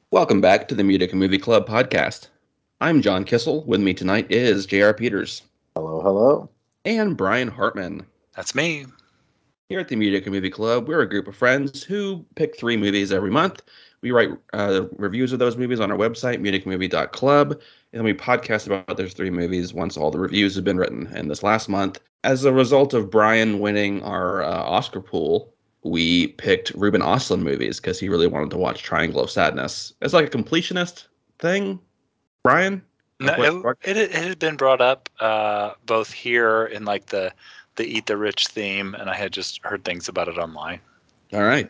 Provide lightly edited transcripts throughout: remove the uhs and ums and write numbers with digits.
Welcome back to the Music and Movie Club podcast. I'm John Kissel. With me tonight is J.R. Peters Hello, hello. and Brian Hartman. That's me. Here at the Music and Movie Club, we're a group of friends who pick three movies every month. We write reviews of those movies on our website, musicmovie.club, and then we podcast about those three movies once all the reviews have been written. And this last month, as a result of Brian winning our Oscar pool, we picked Ruben Östlund movies because he really wanted to watch Triangle of Sadness. It's like a completionist thing, Brian. No, Like what? it had been brought up both here in like the Eat the Rich theme, and I had just heard things about it online. All right.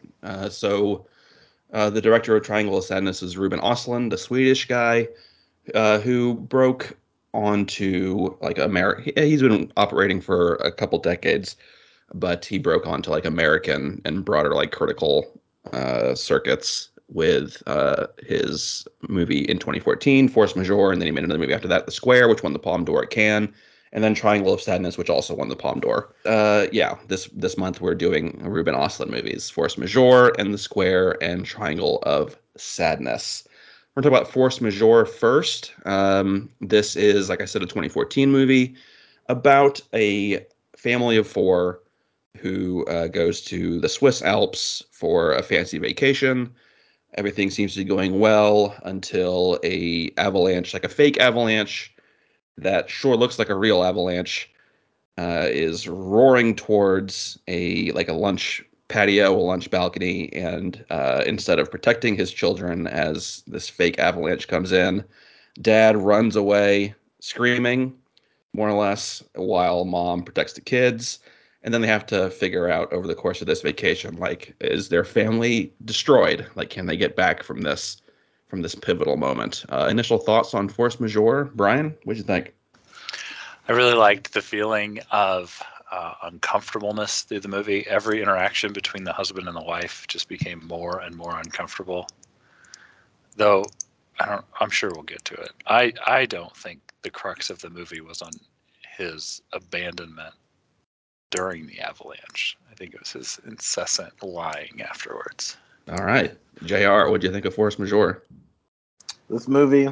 The director of Triangle of Sadness is Ruben Östlund, a Swedish guy who broke onto like America. He's been operating for a couple decades, but he broke onto like American and broader like critical circuits with his movie in 2014, Force Majeure, and then he made another movie after that, The Square, which won the Palme d'Or at Cannes, and then Triangle of Sadness, which also won the Palme d'Or. This month we're doing Ruben Östlund movies, Force Majeure and The Square and Triangle of Sadness. We're going to talk about Force Majeure first. This is, like I said, a 2014 movie about a family of four who goes to the Swiss Alps for a fancy vacation. Everything seems to be going well until a avalanche, like a fake avalanche that sure looks like a real avalanche, is roaring towards a lunch patio, a lunch balcony, and instead of protecting his children as this fake avalanche comes in, Dad runs away screaming, more or less, while Mom protects the kids. And then they have to figure out over the course of this vacation, like, is their family destroyed? Like, can they get back from this pivotal moment? Initial thoughts on Force Majeure, Brian? What'd you think? I really liked the feeling of uncomfortableness through the movie. Every interaction between the husband and the wife just became more and more uncomfortable. Though I'm sure we'll get to it. I don't think the crux of the movie was on his abandonment during the avalanche. I think it was his incessant lying afterwards. All right. JR, what'd you think of Force Majeure? This movie,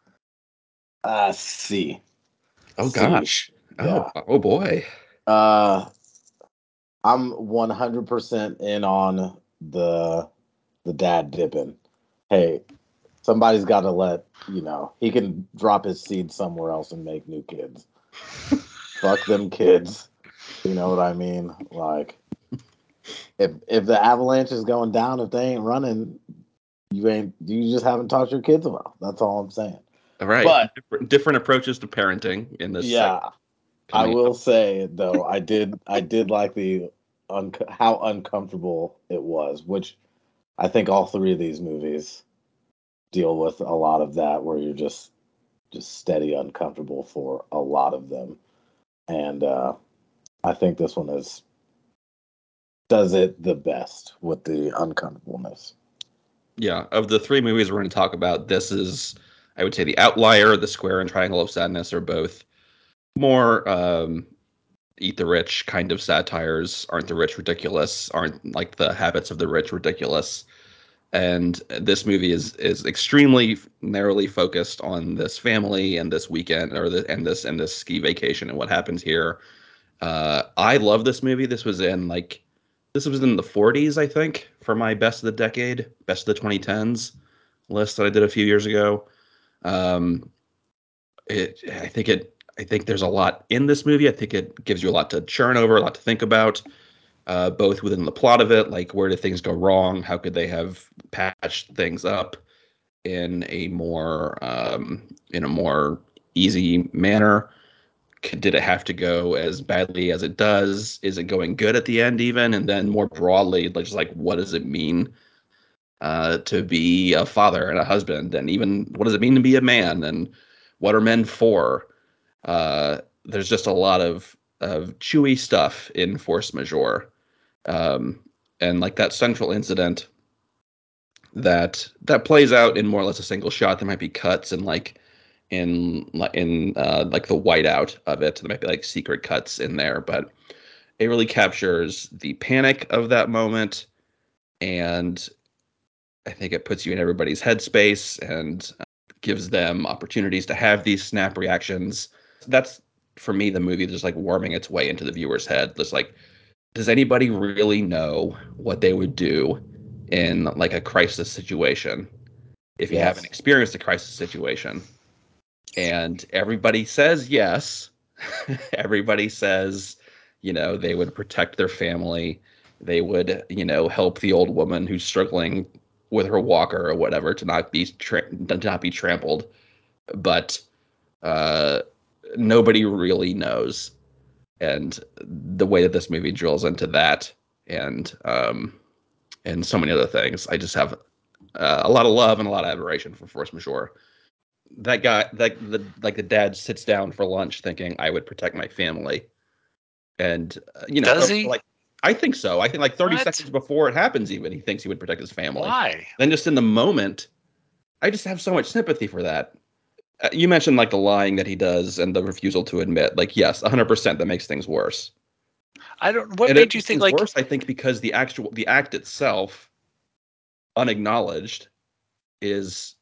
C. Oh C. gosh. Yeah. Oh boy. Uh, I'm 100% in on the dad dipping. Hey, somebody's got to he can drop his seed somewhere else and make new kids. Fuck them kids. You know what I mean? Like, if the avalanche is going down, if they ain't running, you just haven't taught your kids well. That's all I'm saying. All right. But Different approaches to parenting in this segment yeah, I coming will up. say though, I did like how uncomfortable it was, which I think all three of these movies deal with a lot of that, where you're just steady uncomfortable for a lot of them, and I think this one is does it the best with the uncomfortableness. Yeah, of the three movies we're going to talk about, this is, I would say, the outlier. The Square and Triangle of Sadness are both more eat the rich kind of satires. Aren't the rich ridiculous? Aren't like the habits of the rich ridiculous? And this movie is extremely narrowly focused on this family and this weekend, and this ski vacation and what happens here. I love this movie. This was in the 40s, I think, for my best of the decade, best of the 2010s list that I did a few years ago. Um, I think there's a lot in this movie. I think it gives you a lot to churn over, a lot to think about, both within the plot of it, like where did things go wrong? How could they have patched things up in a more easy manner? Did it have to go as badly as it does? Is it going good at the end even? And then more broadly, like just like what does it mean to be a father and a husband, and even what does it mean to be a man, and what are men for? There's just a lot of chewy stuff in Force Majeure, um, and like that central incident that plays out in more or less a single shot. There might be cuts and like in like the whiteout of it. There might be like secret cuts in there, but it really captures the panic of that moment and I think it puts you in everybody's headspace and gives them opportunities to have these snap reactions. That's for me the movie just like worming its way into the viewer's head. Just like, does anybody really know what they would do in like a crisis situation if you haven't Yes. experienced a crisis situation? And everybody says yes. Everybody says, they would protect their family. They would, help the old woman who's struggling with her walker or whatever to not be trampled. But uh, nobody really knows. And the way that this movie drills into that, and so many other things, I just have a lot of love and a lot of admiration for Force Majeure. That guy, the dad sits down for lunch thinking I would protect my family, and Does he? like I think so. I think like 30 What? seconds before it happens, even he thinks he would protect his family. Why? Then just in the moment, I just have so much sympathy for that. You mentioned like the lying that he does and the refusal to admit. Like, yes, 100% that makes things worse. I don't. What And it made you makes think things like? worse, I think, because the act itself, unacknowledged, is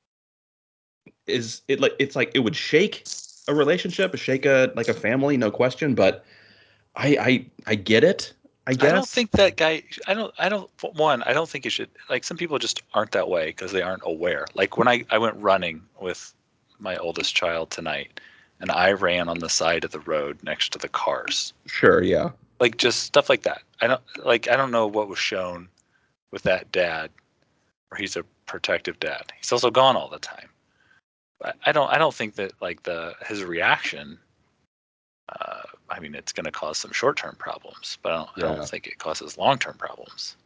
it's like it would shake a relationship, shake a family, no question. But I get it, I I don't guess. think that guy. I don't. One. I don't think you should. Like some people just aren't that way because they aren't aware. Like when I went running with my oldest child tonight, and I ran on the side of the road next to the cars. Sure, yeah. Like just stuff like that. I don't know what was shown with that dad, or he's a protective dad. He's also gone all the time. I don't think that like the his reaction. I mean, it's going to cause some short term problems, but I don't Yeah. think it causes long term problems.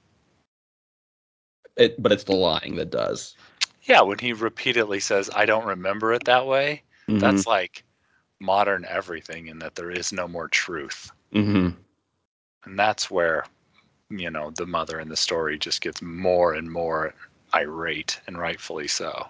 But it's the lying that does. Yeah, when he repeatedly says, "I don't remember it that way," Mm-hmm. that's like modern everything, in that there is no more truth, Mm-hmm. and that's where the mother in the story just gets more and more irate, and rightfully so.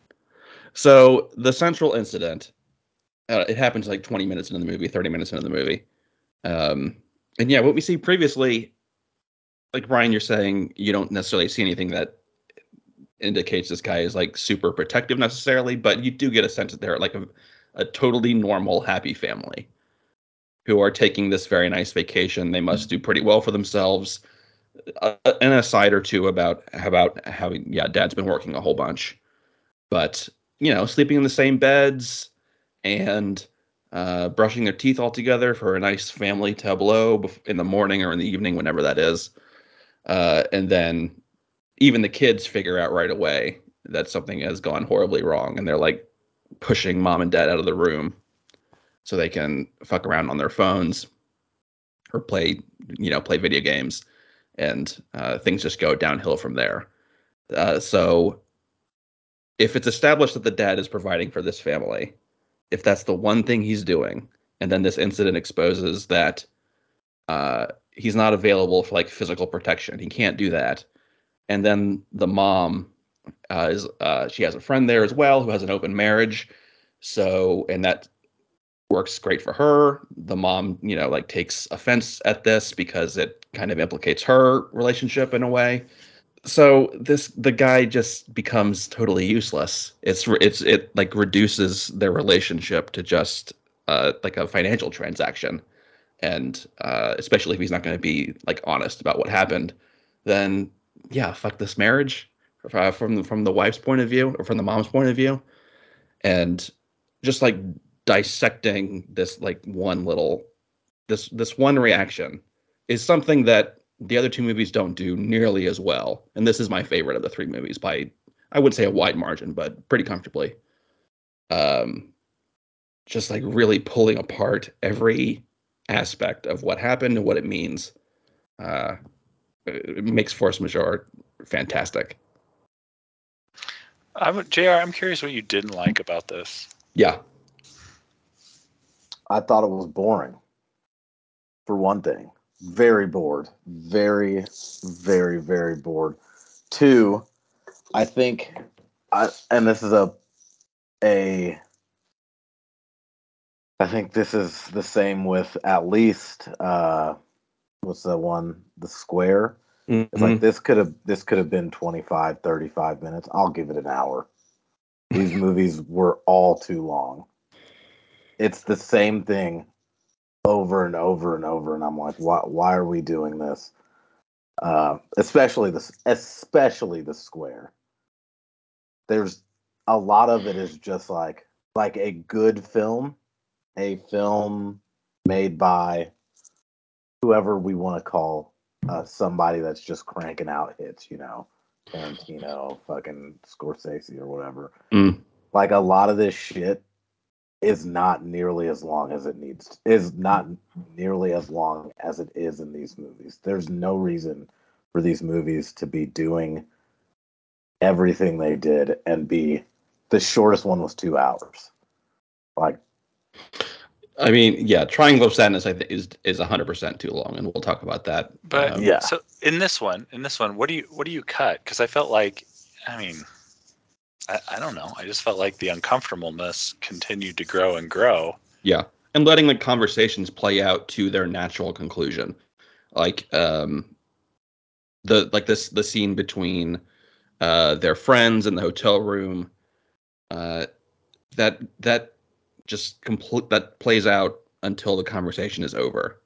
So the central incident, it happens like 20 minutes into the movie, 30 minutes into the movie. Um, and yeah, what we see previously, like Brian, you're saying you don't necessarily see anything that indicates this guy is like super protective necessarily, but you do get a sense that they're like a totally normal, happy family who are taking this very nice vacation. They must do pretty well for themselves. An aside or two about how yeah, dad's been working a whole bunch, but sleeping in the same beds and brushing their teeth all together for a nice family tableau in the morning or in the evening, whenever that is. And then even the kids figure out right away that something has gone horribly wrong, and they're like pushing mom and dad out of the room so they can fuck around on their phones or play video games, and things just go downhill from there. So if it's established that the dad is providing for this family, if that's the one thing he's doing, and then this incident exposes that he's not available for like physical protection, he can't do that, and then the mom is she has a friend there as well who has an open marriage, so and that works great for her. The mom, like takes offense at this because it kind of implicates her relationship in a way. So the guy just becomes totally useless. It like reduces their relationship to just like a financial transaction, and especially if he's not going to be like honest about what happened, then yeah, fuck this marriage from the wife's point of view or from the mom's point of view, and just like dissecting this like this one reaction is something that the other two movies don't do nearly as well. And this is my favorite of the three movies by, I wouldn't say a wide margin, but pretty comfortably. Um, just like really pulling apart every aspect of what happened and what it means. Uh, it makes Force Majeure fantastic. JR, I'm curious what you didn't like about this. Yeah. I thought it was boring. For one thing, very bored, very, very, very bored. Two, I think, and this is a I think this is the same with at least what's the one, the Square. It's like Mhm. this could have been 25, 35 minutes. I'll give it an hour. These movies were all too long. It's the same thing over and over and over, and I'm like, why are we doing this? Especially the square. There's a lot of it is just like a good film, a film made by whoever we want to call somebody that's just cranking out hits, Tarantino, fucking Scorsese or whatever. Mm. Like a lot of this shit is not nearly as long as it needs is not nearly as long as it is in these movies. There's no reason for these movies to be doing everything they did and be the shortest one was 2 hours. Like, I mean, yeah, Triangle of Sadness I think is 100% too long, and we'll talk about that. But yeah, so in this one, what do you cut? Because I felt like, I mean, I don't know. I just felt like the uncomfortableness continued to grow and grow. Yeah, and letting the conversations play out to their natural conclusion, like the scene between their friends in the hotel room, uh, that just complete that plays out until the conversation is over.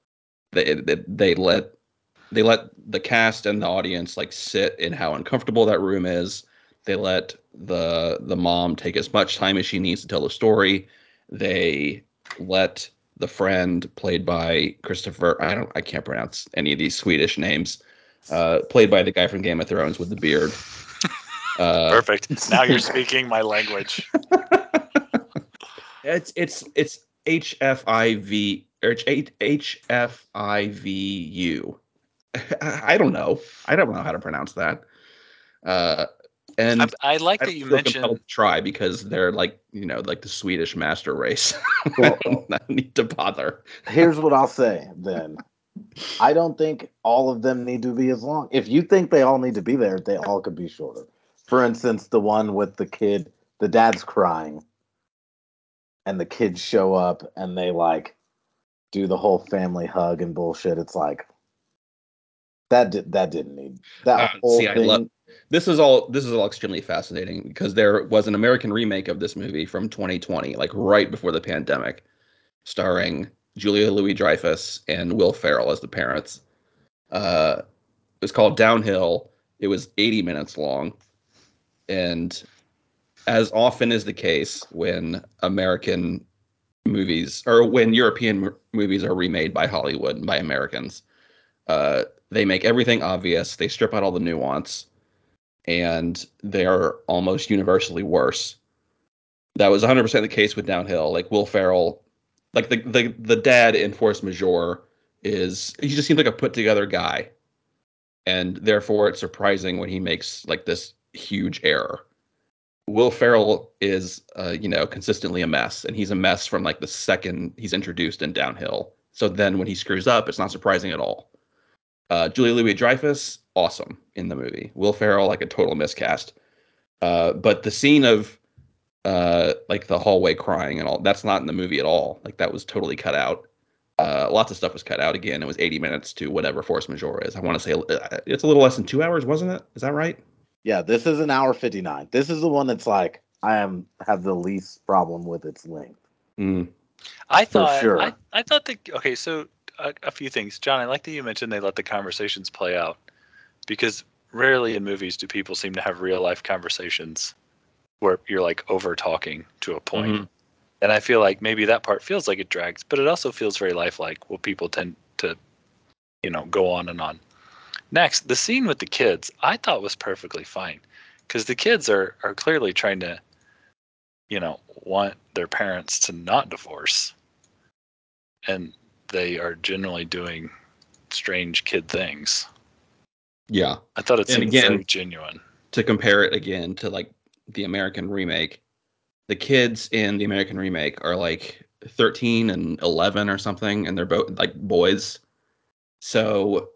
They let the cast and the audience like sit in how uncomfortable that room is. They let the mom take as much time as she needs to tell the story. They let the friend, played by Christopher, I can't pronounce any of these Swedish names, played by the guy from Game of Thrones with the beard. Perfect. Now you're speaking my language. It's HFIV or HFIVU. I don't know. I don't know how to pronounce that. Uh, and I like I that don't you feel compelled mentioned. to try because they're like, like the Swedish master race. well, I don't need to bother. here's what I'll say then. I don't think all of them need to be as long. If you think they all need to be there, they all could be shorter. For instance, the one with the kid, the dad's crying, and the kids show up and they like do the whole family hug and bullshit. It's like that didn't need that whole See, I love thing. this is all extremely fascinating because there was an American remake of this movie from 2020, like right before the pandemic, starring Julia Louis-Dreyfus and Will Ferrell as the parents. It was called Downhill. It was 80 minutes long, and as often is the case when American movies or when European movies are remade by Hollywood and by Americans, they make everything obvious. They strip out all the nuance, and they are almost universally worse. That was 100% the case with Downhill. Like Will Ferrell, like the dad in Force Majeure he just seems like a put together guy, and therefore it's surprising when he makes like this huge error. Will Ferrell is, consistently a mess, and he's a mess from like the second he's introduced in Downhill. So then when he screws up, it's not surprising at all. Julia Louis-Dreyfus, awesome in the movie. Will Ferrell, like a total miscast. But the scene of like the hallway crying and all, that's not in the movie at all. Like that was totally cut out. Lots of stuff was cut out. Again, it was 80 minutes to whatever Force Majeure is. I want to say it's a little less than 2 hours, wasn't it? Is that right? Yeah, this is an hour 59. This is the one that's like have the least problem with its length Mm. I for thought sure. I thought that okay. So a few things, John. I like that you mentioned they let the conversations play out because rarely in movies do people seem to have real life conversations where you're like over talking to a point. Hmm. And I feel like maybe that part feels like it drags, but it also feels very lifelike. Well, people tend to, go on and on. Next, the scene with the kids, I thought was perfectly fine because the kids are clearly trying to, want their parents to not divorce, and they are generally doing strange kid things. Yeah. I thought it And seemed again, very genuine. to compare it again to like the American remake, the kids in the American remake are like 13 and 11 or something, and they're both like boys. So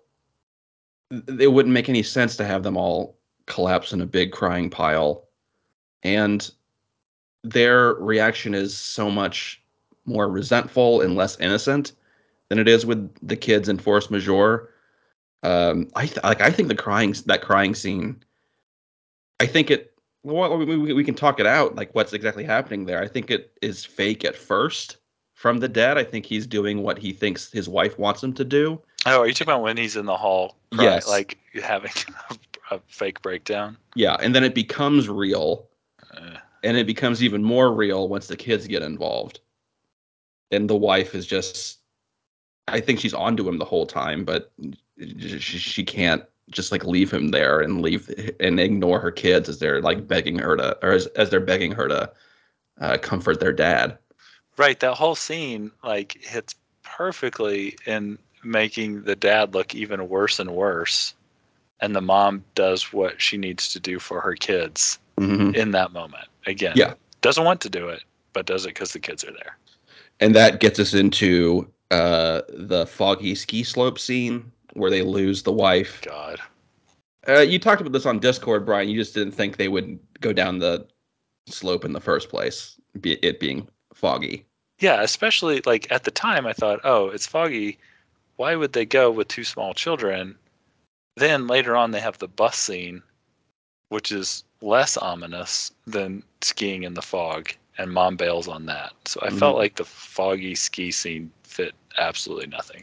it wouldn't make any sense to have them all collapse in a big crying pile. And their reaction is so much more resentful and less innocent than it is with the kids in Force Majeure. I think that crying scene. I think it. Well, we can talk it out. Like what's exactly happening there. I think it is fake at first from the dad. I think he's doing what he thinks his wife wants him to do. Oh, are you talking about when he's in the hall, Yes. like having a fake breakdown? Yeah, and then it becomes real, and it becomes even more real once the kids get involved. And the wife is just, I think she's onto him the whole time, but she can't just like leave him there and ignore her kids as they're like begging her to, or as they're begging her to comfort their dad. Right, that whole scene like hits perfectly in making the dad look even worse and worse, and the mom does what she needs to do for her kids in that moment. Again, Yeah, doesn't want to do it, but does it because the kids are there. and that gets us into the foggy ski slope scene where they lose the wife. God. You talked about this on Discord, Brian. You just didn't think they would go down the slope in the first place, it being foggy. Yeah, especially like at the time I thought, oh, it's foggy. Why would they go with two small children? Then later on they have the bus scene, which is less ominous than skiing in the fog, and mom bails on that. So I felt like the foggy ski scene fit absolutely nothing.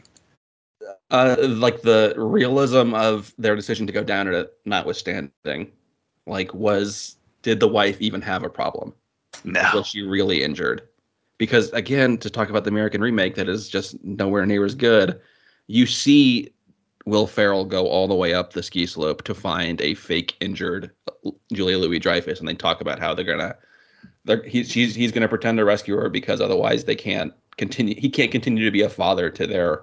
Like the realism of their decision to go down it notwithstanding, like did the wife even have a problem? No. Was she really injured? Because again, to talk about the American remake that is just nowhere near as good, you see Will Ferrell go all the way up the ski slope to find a fake injured Julia Louis-Dreyfus, and they talk about how he's gonna pretend to rescue her because otherwise they can't continue. He can't continue to be a father to their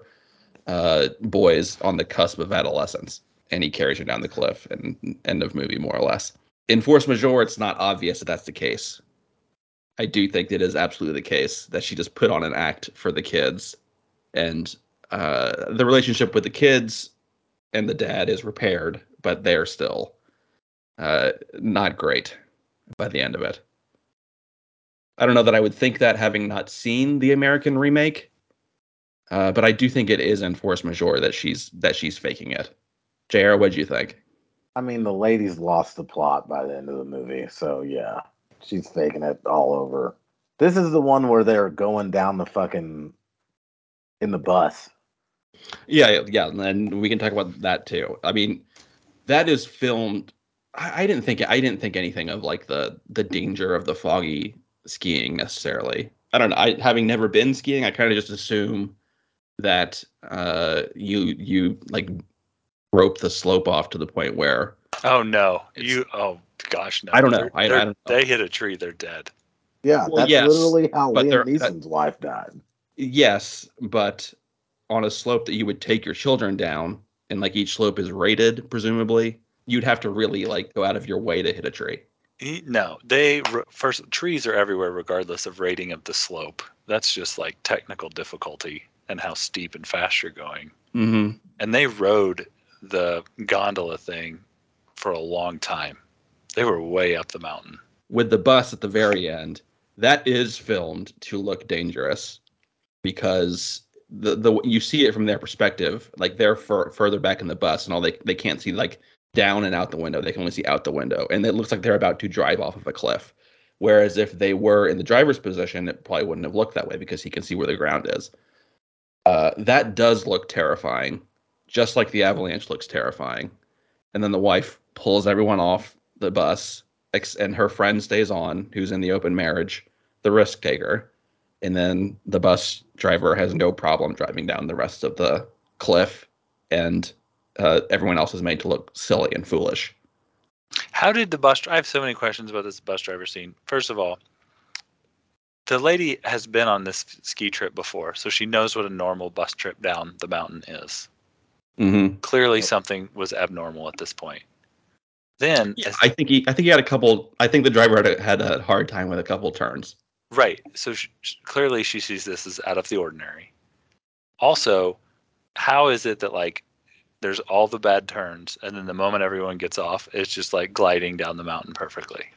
boys on the cusp of adolescence, and he carries her down the cliff. And end of movie, more or less. In Force Majeure, it's not obvious that that's the case. I do think it is absolutely the case that she just put on an act for the kids, and the relationship with the kids and the dad is repaired, but they're still not great by the end of it. I don't know that I would think that having not seen the American remake, but I do think it is in Force Majeure that she's faking it. JR, what'd you think? I mean, the lady's lost the plot by the end of the movie, so yeah, she's faking it all over. This is the one where they're going down the fucking in the bus. Yeah, and we can talk about that too. I mean, that is filmed. I didn't think anything of like the danger of the foggy skiing necessarily. I don't know. Having never been skiing, I kind of just assume that you like rope the slope off to the point where Oh no. Oh gosh, no. I don't know. I don't know. They hit a tree, they're dead. Yeah, Well, that's yes, literally how but Liam Neeson's wife died. yes, but on a slope that you would take your children down, and like each slope is rated, presumably, you'd have to really like go out of your way to hit a tree. No, first trees are everywhere regardless of rating of the slope. That's just like technical difficulty and how steep and fast you're going. Mm-hmm. And they rode the gondola thing for a long time. They were way up the mountain. With the bus at the very end, that is filmed to look dangerous because the you see it from their perspective, like they're further back in the bus, and all they can't see like down and out the window. They can only see out the window, and it looks like they're about to drive off of a cliff. Whereas if they were in the driver's position, it probably wouldn't have looked that way because he can see where the ground is. That does look terrifying, just like the avalanche looks terrifying. And then the wife pulls everyone off the bus, and her friend stays on, who's in the open marriage, the risk taker. And then the bus driver has no problem driving down the rest of the cliff, and everyone else is made to look silly and foolish. How did I have so many questions about this bus driver scene. First of all, the lady has been on this ski trip before, so she knows what a normal bus trip down the mountain is. Mm-hmm. Clearly, something was abnormal at this point. Then, Yeah, I think he had a couple. I think the driver had a hard time with a couple turns. right. So clearly, she sees this as out of the ordinary. Also, how is it that like there's all the bad turns, and then the moment everyone gets off, it's just like gliding down the mountain perfectly?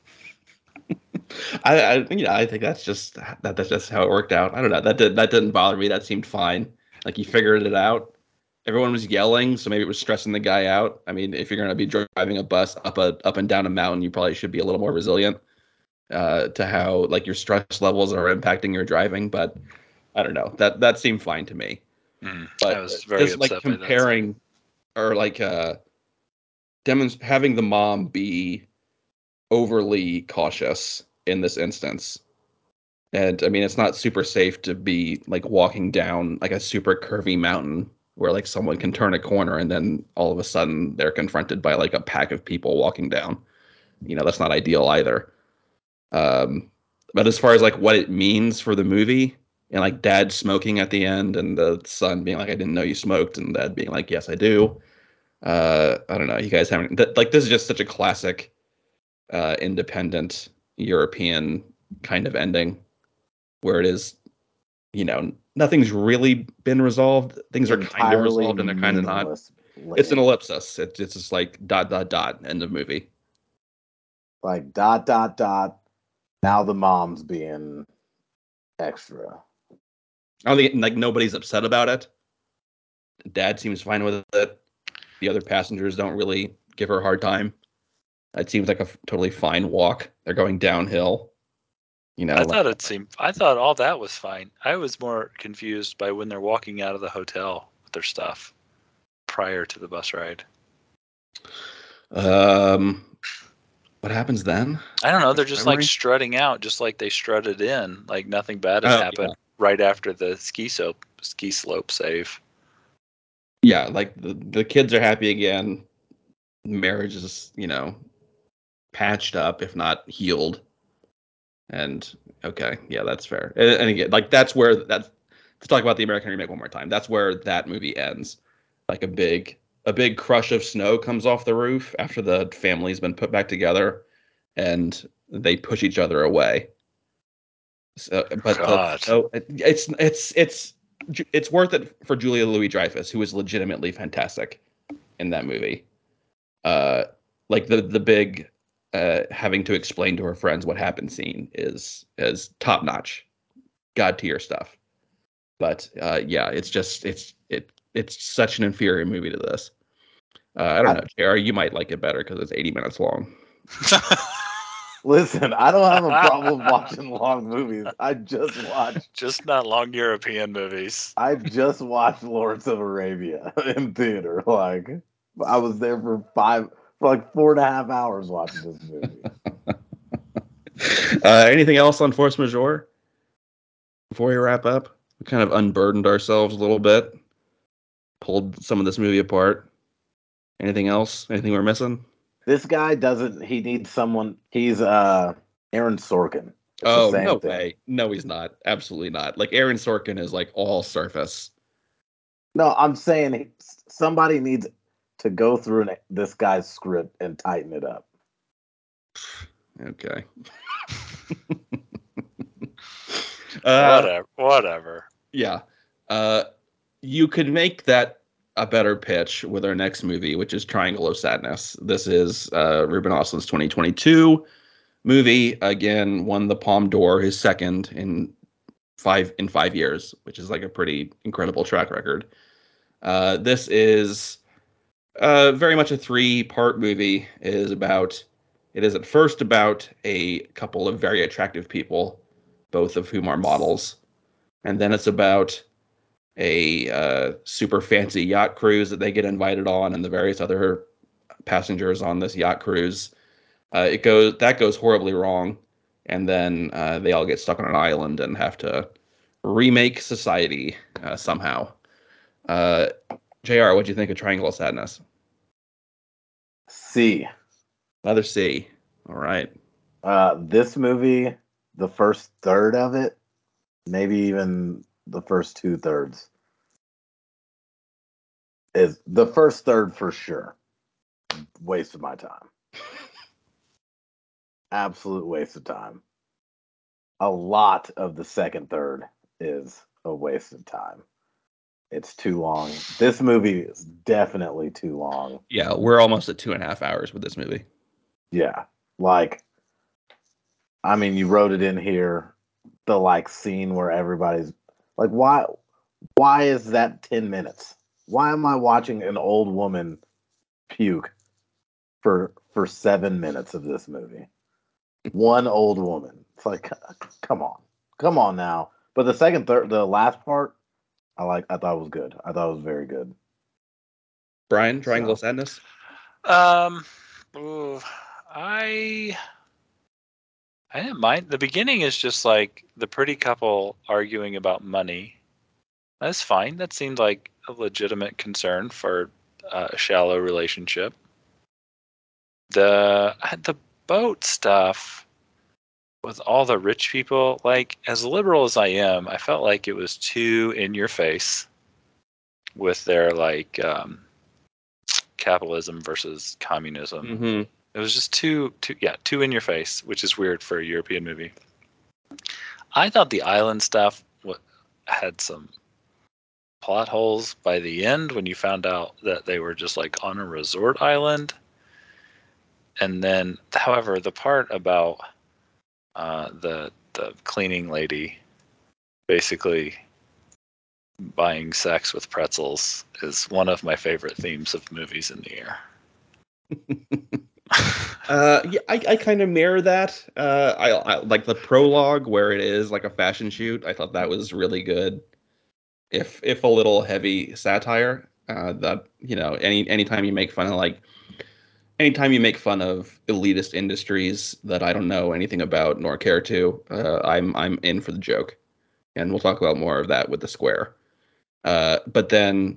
I think that's just how it worked out. I don't know. That didn't bother me. That seemed fine. Like he figured it out. everyone was yelling, so maybe it was stressing the guy out. I mean, if you're going to be driving a bus up and down a mountain, you probably should be a little more resilient to how like your stress levels are impacting your driving. But I don't know. That seemed fine to me. I But was very just like upset by that scene. comparing or like having the mom be overly cautious in this instance. And I mean, it's not super safe to be like walking down like a super curvy mountain where like someone can turn a corner and then all of a sudden they're confronted by like a pack of people walking down. That's not ideal either. Um, but as far as like what it means for the movie and like dad smoking at the end and the son being like, I didn't know you smoked, and dad being like, yes, I do. I don't know. You guys haven't like this is just such a classic independent European kind of ending where it is, nothing's really been resolved. Things are kind of Entirely resolved and they're kind of not. meaningless. It's an ellipsis. It's just like dot dot dot end of movie. Like dot dot dot. Now the mom's being extra. I don't think like nobody's upset about it. Dad seems fine with it. The other passengers don't really give her a hard time. It seems like a totally fine walk. They're going downhill. Like I thought all that was fine. I was more confused by when they're walking out of the hotel with their stuff prior to the bus ride. what happens then? I don't know. They're just like Memory? strutting out, just like they strutted in, like nothing bad had Oh yeah, happened right after the ski slope save. yeah. Like the kids are happy again. Marriage is patched up, if not healed. And okay, yeah, that's fair. And again, like that's to talk about the American remake one more time. That's where that movie ends. Like a big crush of snow comes off the roof after the family's been put back together, and they push each other away. So, but the God. snow, it's worth it for Julia Louis-Dreyfus, who is legitimately fantastic in that movie. Uh, like the big having to explain to her friends what happened scene is top notch, god tier stuff. But yeah, it's such an inferior movie to this. I don't know, JR, you might like it better because it's 80 minutes long. Listen, I don't have a problem watching long movies. Just not long European movies. I just watched Lawrence of Arabia in theater. Like I was there for like 4.5 hours watching this movie. Anything else on force majeure before we wrap up? We kind of unburdened ourselves a little bit, pulled some of this movie apart. Anything else? Anything we're missing? This guy doesn't. He needs someone. He's Aaron Sorkin. It's the Oh, same no thing. way. No, he's not. Absolutely not. Like Aaron Sorkin is like all surface. No, I'm saying somebody needs to go through this guy's script and tighten it up. Okay. Whatever. Yeah. Uh, you could make that a better pitch with our next movie, which is Triangle of Sadness. This is Ruben Östlund's 2022 movie. Again, won the Palme d'Or, his second in 5 years, which is like a pretty incredible track record. This is very much a three-part movie. It is at first about a couple of very attractive people, both of whom are models, and then it's about a super fancy yacht cruise that they get invited on, and the various other passengers on this yacht cruise. That goes horribly wrong, and then they all get stuck on an island and have to remake society somehow. Uh, Jr., what do you think of Triangle of Sadness? C. Another C. All right. This movie, the first third of it, maybe even the first 2/3, is the first third for sure. Waste of my time. Absolute waste of time. A lot of the second third is a waste of time. It's too long. This movie is definitely too long. Yeah, we're almost at 2.5 hours with this movie. Yeah. Like, I mean, you wrote it in here, the like scene where everybody's like, why is that 10 minutes? Why am I watching an old woman puke for 7 minutes of this movie? One old woman. It's like, come on now. But the last part, I thought was good. I thought it was very good. Brian, Triangle So. of Sadness. Um, ooh, I didn't mind. The beginning is just like the pretty couple arguing about money. That's fine. That seemed like a legitimate concern for a shallow relationship. The boat stuff with all the rich people, like as liberal as I am, I felt like it was too in your face with their like capitalism versus communism. Mm-hmm. It was just too in your face, which is weird for a European movie. I thought the island stuff had some plot holes by the end when you found out that they were just like on a resort island. And then, however, the part about the cleaning lady basically buying sex with pretzels is one of my favorite themes of movies in the year. Yeah, I kind of mirror that. I like the prologue where it is like a fashion shoot. I thought that was really good. If a little heavy satire. That anytime you make fun of anytime you make fun of elitist industries that I don't know anything about nor care to, I'm in for the joke, and we'll talk about more of that with the square. But then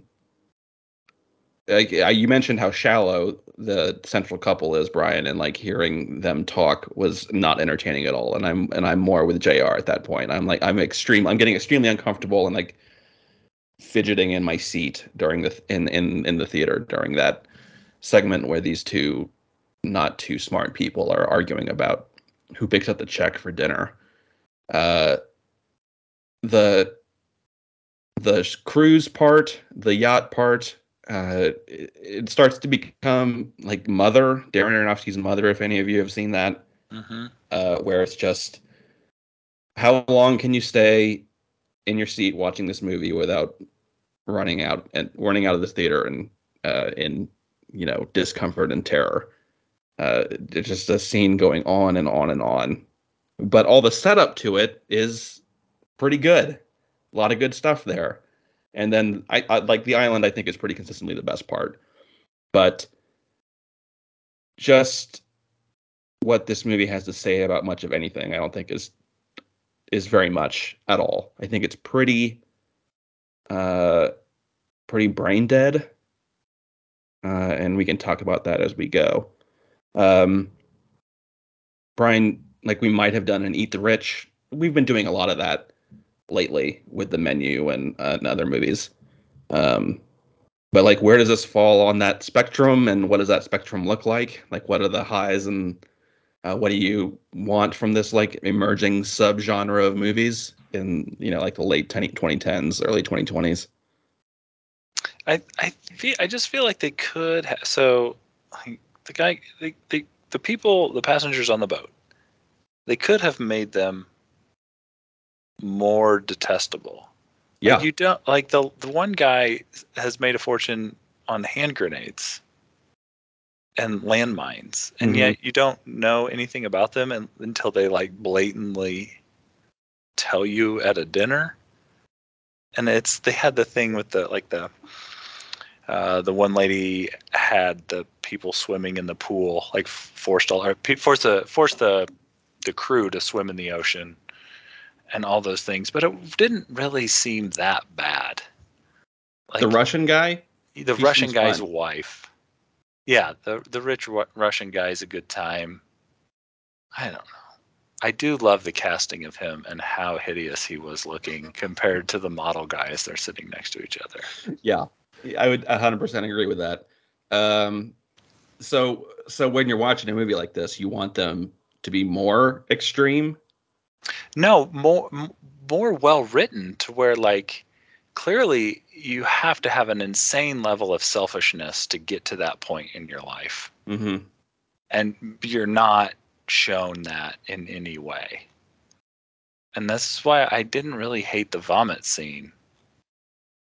you mentioned how shallow the central couple is, Brian, and like hearing them talk was not entertaining at all. And I'm more with JR at that point. I'm getting extremely uncomfortable and like fidgeting in my seat during in the theater during that segment where these two not too smart people are arguing about who picked up the check for dinner. Uh, the the cruise part, the yacht part, it starts to become like Mother, Darren Aronofsky's Mother, if any of you have seen that, Mm-hmm. where it's just how long can you stay in your seat watching this movie without running out of this theater and in discomfort and terror. It's just a scene going on and on and on, but all the setup to it is pretty good. A lot of good stuff there. And then I like the island. I think is pretty consistently the best part. But just what this movie has to say about much of anything, I don't think is very much at all. I think it's uh, pretty brain dead, and we can talk about that as we go. Um, Brian, like we might have done an Eat the Rich. We've been doing a lot of that lately with the menu and other movies. Um, but like, where does this fall on that spectrum, and what does that spectrum look like? Like, what are the highs, and what do you want from this like emerging subgenre of movies in like the late 2010s, early 2020s? I just feel like they could so like, the guy the people, the passengers on the boat, they could have made them more detestable. Like Yeah. you don't like the one guy has made a fortune on hand grenades and landmines, and Hmm. yet you don't know anything about them until they like blatantly tell you at a dinner. And they had the thing with the one lady had the people swimming in the pool, like forced the crew to swim in the ocean and all those things. But it didn't really seem that bad. The Like Russian guy, the he Russian seems guy's fun. wife. Yeah, the rich Russian guy is a good time. I don't know. I do love the casting of him and how hideous he was looking compared to the model guys they're sitting next to each other. Yeah, I would 100% agree with that. Um, so when you're watching a movie like this, you want them to be more extreme. No, more well written to where like clearly you have to have an insane level of selfishness to get to that point in your life. Hmm. And you're not shown that in any way. And that's why I didn't really hate the vomit scene.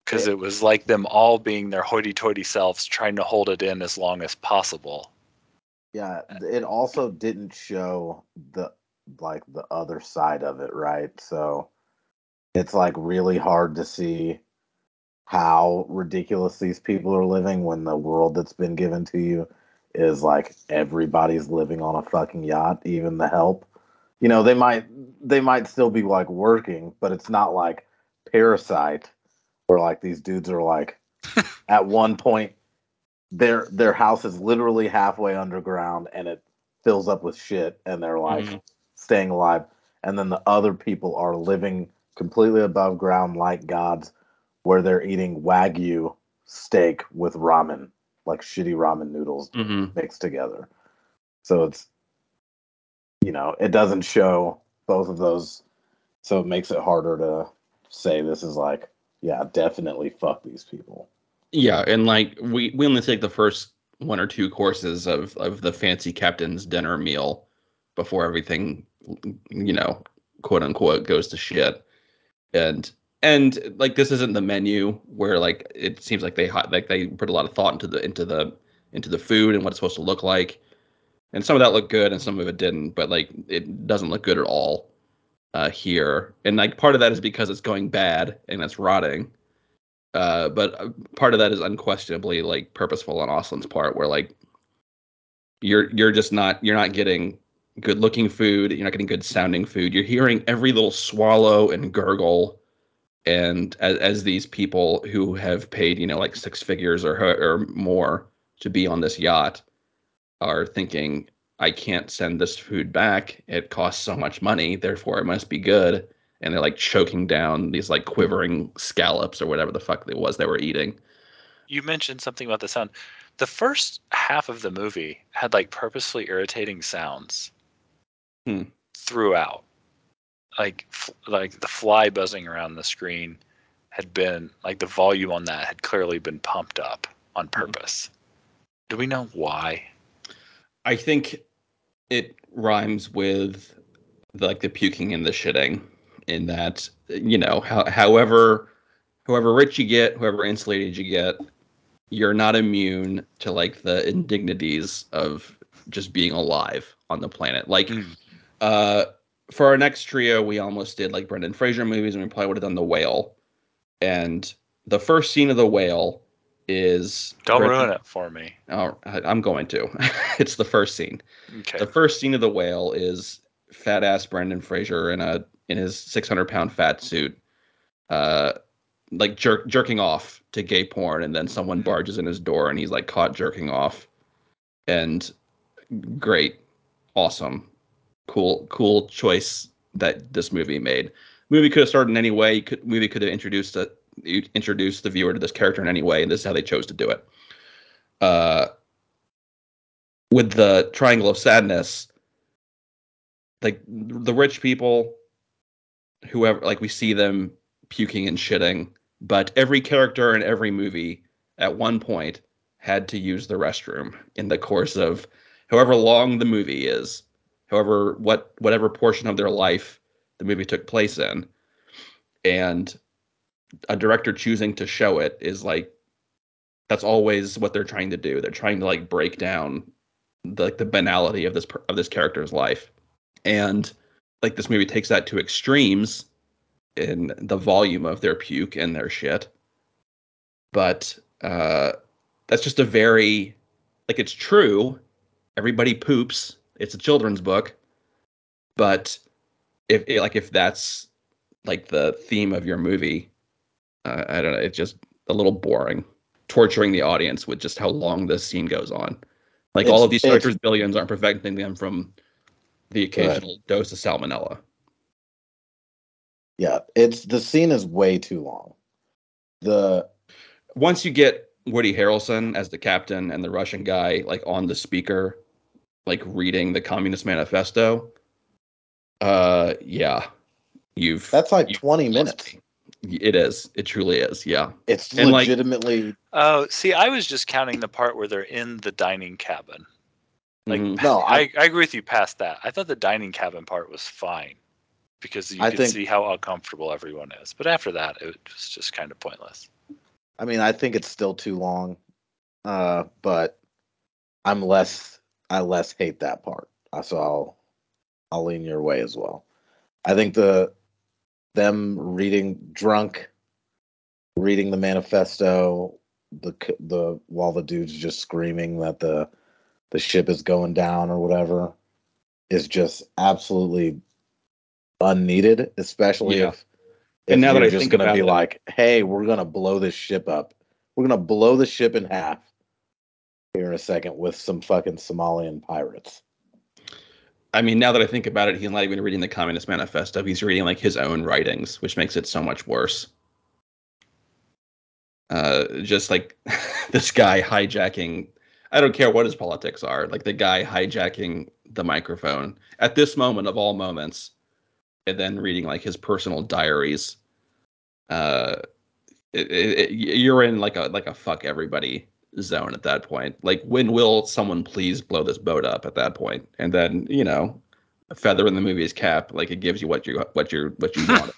Because it was like them all being their hoity-toity selves, trying to hold it in as long as possible. Yeah, it also didn't show the other side of it, right? So it's like really hard to see how ridiculous these people are living when the world that's been given to you is like everybody's living on a fucking yacht, even the help. You know, they might still be like working, but it's not like Parasite where like these dudes are like at one point their house is literally halfway underground and it fills up with shit and they're like Mhm. staying alive, and then the other people are living completely above ground like gods where they're eating wagyu steak with ramen, like shitty ramen noodles Mhm. mixed together. So it's, it doesn't show both of those, so it makes it harder to say this is like, yeah, definitely fuck these people. Yeah, and like we only take the first one or two courses of the fancy captain's dinner meal before everything, you know, quote unquote goes to shit. And like this isn't the menu where like it seems like they put a lot of thought into the food and what it's supposed to look like. And some of that looked good and some of it didn't, but like it doesn't look good at all here. And like part of that is because it's going bad and it's rotting. But part of that is unquestionably like purposeful on Austin's part, where like you're not getting good looking food, you're not getting good sounding food. You're hearing every little swallow and gurgle, and as these people who have paid like six figures or more to be on this yacht are thinking, I can't send this food back. It costs so much money, therefore it must be good. And they're like choking down these like quivering scallops or whatever the fuck it was they were eating. You mentioned something about the sound. The first half of the movie had like purposely irritating sounds Hmm. throughout. Like the fly buzzing around the screen had been like the volume on that had clearly been pumped up on purpose. Do we know why? I think it rhymes with like the puking and the shitting in that, however rich you get, however insulated you get, you're not immune to like the indignities of just being alive on the planet. Like, Mm. uh, for our next trio, we almost did like Brendan Fraser movies, and we probably would have done The Whale. And the first scene of The Whale is Don't ruin it for me. Oh, I'm going to. It's the first scene. Okay. The first scene of The Whale is fat ass Brendan Fraser in his 600-pound fat suit, uh, like jerking off to gay porn, and then someone barges in his door, and he's like caught jerking off. And great, awesome, cool choice that this movie made. Movie could have started in any way. Movie could have introduced the viewer to this character in any way, and this is how they chose to do it. Uh, with the Triangle of Sadness, like the rich people, whoever, like we see them puking and shitting, but every character in every movie at one point had to use the restroom in the course of however long the movie is, whatever portion of their life the movie took place in. And a director choosing to show it is like that's always what they're trying to do. They're trying to like break down the banality of this character's life. And like this movie takes that to extremes in the volume of their puke and their shit. But that's just a very, like, it's true. Everybody poops. It's a children's book. But if that's like the theme of your movie, I don't know. It's just a little boring, torturing the audience with just how long this scene goes on. Like all It's of these it's characters' billions aren't preventing them from the right. occasional dose of salmonella. Yeah, it's the scene is way too long. The Once you get Woody Harrelson as the captain and the Russian guy like on the speaker, like reading the Communist Manifesto, yeah, that's like you've 20 lost minutes. me. It is. It truly is. Yeah, It's and like legitimately Oh, see, I was just counting the part where they're in the dining cabin. Like, mhm. no, I agree with you past that. I thought the dining cabin part was fine. because you I could think, see how uncomfortable everyone is. But after that, it was just kind of pointless. I mean, I think it's still too long, but I less hate that part. So I'll lean your way as well. I think them reading the manifesto, the while the dude's just screaming that the ship is going down or whatever, is just absolutely unneeded, especially Yeah. if And now that you're I just think gonna about be it, like, hey, we're gonna blow this ship up. We're gonna blow the ship in half here in a second with some fucking Somalian pirates. I mean, now that I think about it, he's not even reading the Communist Manifesto. He's reading like his own writings, which makes it so much worse. Just like this guy hijacking. I don't care what his politics are. Like the guy hijacking the microphone at this moment of all moments, and then reading like his personal diaries. Uh, you're in like a fuck everybody zone at that point. Like, when will someone please blow this boat up at that point? And then, a feather in the movie's cap, like it gives you what you want.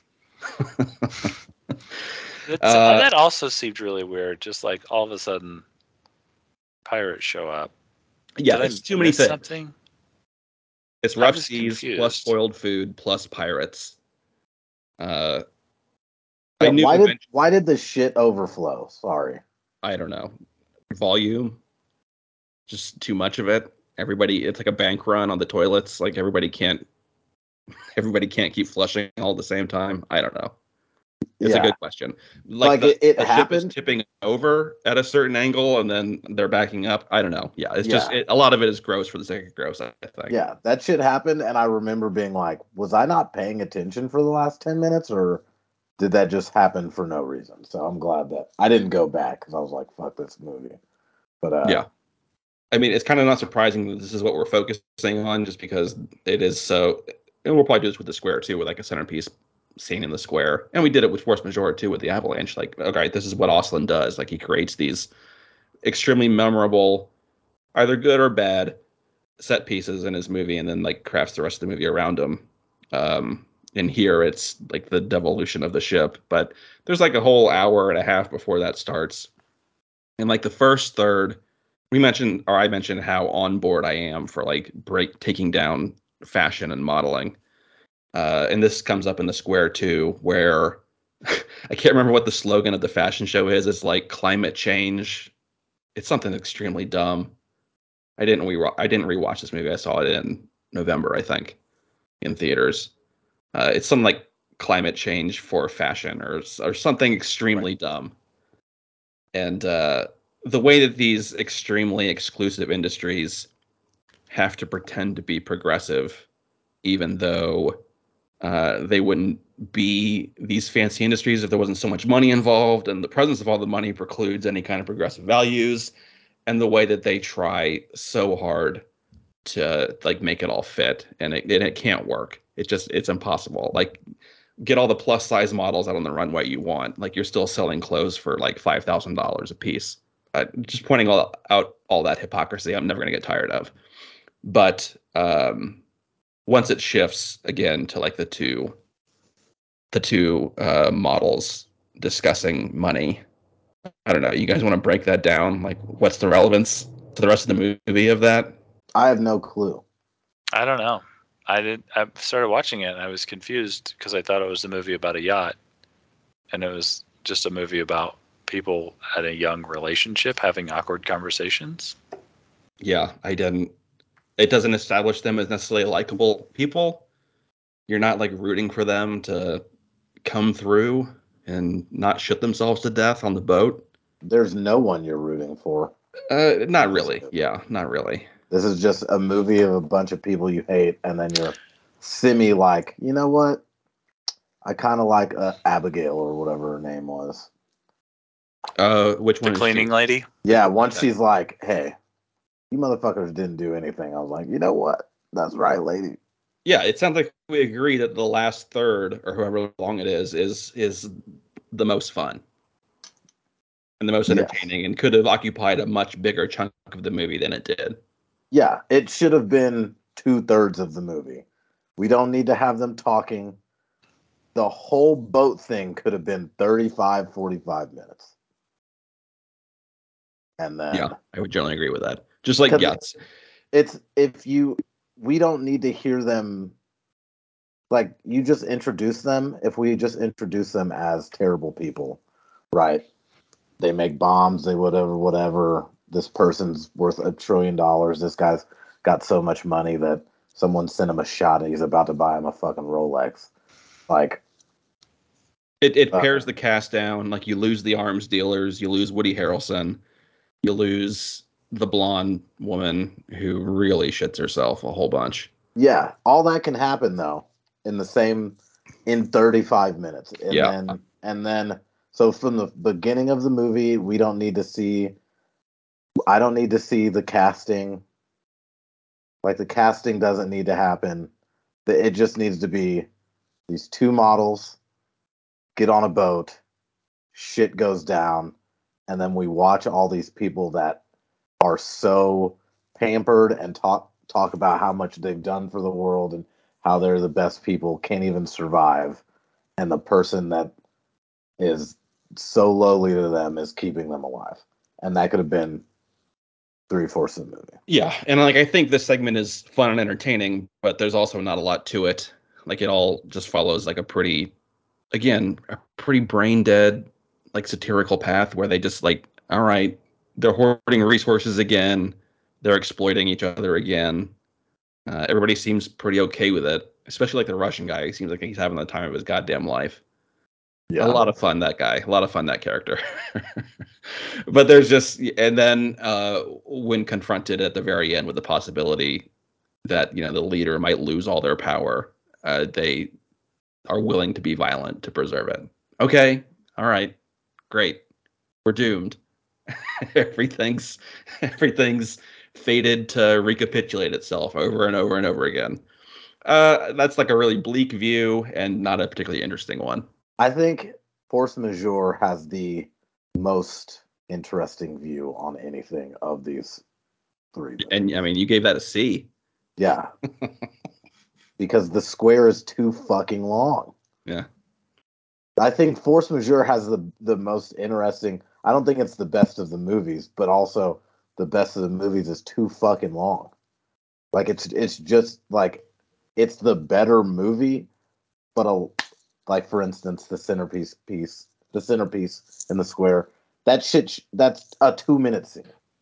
That also seemed really weird. Just like all of a sudden, pirates show up. Yeah, Did it's I too many miss things. something? It's I rough was seas plus confused. spoiled food plus pirates. Uh, I Yeah, knew eventually. why did the shit overflow? Sorry. I don't know. Volume, just too much of it. Everybody, it's like a bank run on the toilets. Like everybody can't keep flushing all at the same time. I don't know. It's a Yeah, good question. Like like the it the ship is happened. tipping over at a certain angle, and then they're backing up. I don't know. Yeah, it's just Yeah, a lot of it is gross for the sake of gross, I think. yeah, that shit happened, and I remember being like, was I not paying attention for the last 10 minutes, or did that just happen for no reason? So I'm glad that I didn't go back because I was like, fuck this movie. But Yeah. I mean, it's kind of not surprising that this is what we're focusing on, just because it is so. And we'll probably do this with the square too, with like a centerpiece scene in the square. And we did it with Force Majeure too, with the Avalanche. Like, okay, this is what Oslin does. Like, he creates these extremely memorable, either good or bad, set pieces in his movie, and then like crafts the rest of the movie around them. And here it's like the devolution of the ship, but there's like a whole hour and a half before that starts, and like the first third, I mentioned how on board I am for like taking down fashion and modeling. And this comes up in the square too, where I can't remember what the slogan of the fashion show is. It's like climate change. It's something extremely dumb. I didn't rewatch this movie. I saw it in November, I think, in theaters. It's something like climate change for fashion, or something extremely dumb. And the way that these extremely exclusive industries have to pretend to be progressive, even though they wouldn't be these fancy industries if there wasn't so much money involved, and the presence of all the money precludes any kind of progressive values, and the way that they try so hard to like make it all fit, and it can't work. It's impossible. Like, get all the plus size models out on the runway you want. Like, you're still selling clothes for like $5,000 a piece. Just pointing out all that hypocrisy, I'm never going to get tired of. But once it shifts again to like the two models discussing money, I don't know. You guys want to break that down? Like, what's the relevance to the rest of the movie of that? I have no clue. I don't know. I started watching it and I was confused because I thought it was a movie about a yacht, and it was just a movie about people at a young relationship having awkward conversations. Yeah, I didn't. It doesn't establish them as necessarily likable people. You're not like rooting for them to come through and not shit themselves to death on the boat. There's no one you're rooting for Not in this really. movie. Yeah, not really. This is just a movie of a bunch of people you hate, and then you're semi like, you know what? I kind of like Abigail or whatever her name was. Which The one is cleaning she? lady. Yeah, once she's like, hey, you motherfuckers didn't do anything. I was like, you know what? That's right, lady. Yeah, it sounds like we agree that the last third, or however long it is the most fun and the most Yes. entertaining, and could have occupied a much bigger chunk of the movie than it did. Yeah, it should have been 2/3 of the movie. We don't need to have them talking. the whole boat thing could have been 35, 45 minutes. And then Yeah, I would generally agree with that. Just like Guts. We don't need to hear them. Like, you just introduce them. If we just introduce them as terrible people, right? They make bombs, they whatever. This person's worth $1 trillion. This guy's got so much money that someone sent him a shot and he's about to buy him a fucking Rolex. Like, it pairs the cast down. Like, you lose the arms dealers, you lose Woody Harrelson, you lose the blonde woman who really shits herself a whole bunch. Yeah, all that can happen though in 35 minutes. And then so from the beginning of the movie, I don't need to see the casting. Like, the casting doesn't need to happen. It just needs to be these two models get on a boat, shit goes down, and then we watch all these people that are so pampered and talk about how much they've done for the world and how they're the best people, can't even survive, and the person that is so lowly to them is keeping them alive. And that could have been 3/4 of the movie. Yeah, and like, I think this segment is fun and entertaining, but there's also not a lot to it. Like, it all just follows like a pretty brain dead, like, satirical path where they just like, all right, they're hoarding resources again, they're exploiting each other again. Everybody seems pretty okay with it, especially like the Russian guy. He seems like he's having the time of his goddamn life. Yeah. A lot of fun, that guy. A lot of fun, that character. But there's just, and then when confronted at the very end with the possibility that, the leader might lose all their power, they are willing to be violent to preserve it. Okay, all right, great. We're doomed. everything's everything's fated to recapitulate itself over and over and over again. That's like a really bleak view and not a particularly interesting one. I think Force Majeure has the most interesting view on anything of these three movies. And I mean, you gave that a C. Yeah. Because the square is too fucking long. Yeah. I think Force Majeure has the most interesting. I don't think it's the best of the movies, but also the best of the movies is too fucking long. Like, it's just like, it's the better movie, but like, for instance, the centerpiece in the square. That's a 2-minute scene.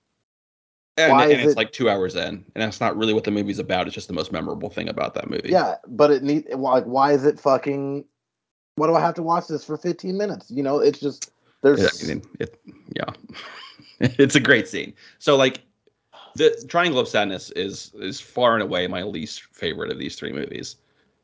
And it's like 2 hours in, and that's not really what the movie's about. It's just the most memorable thing about that movie. Yeah, but why is it fucking? Why do I have to watch this for 15 minutes? It's just yeah, it's a great scene. So like, the Triangle of Sadness is far and away my least favorite of these three movies.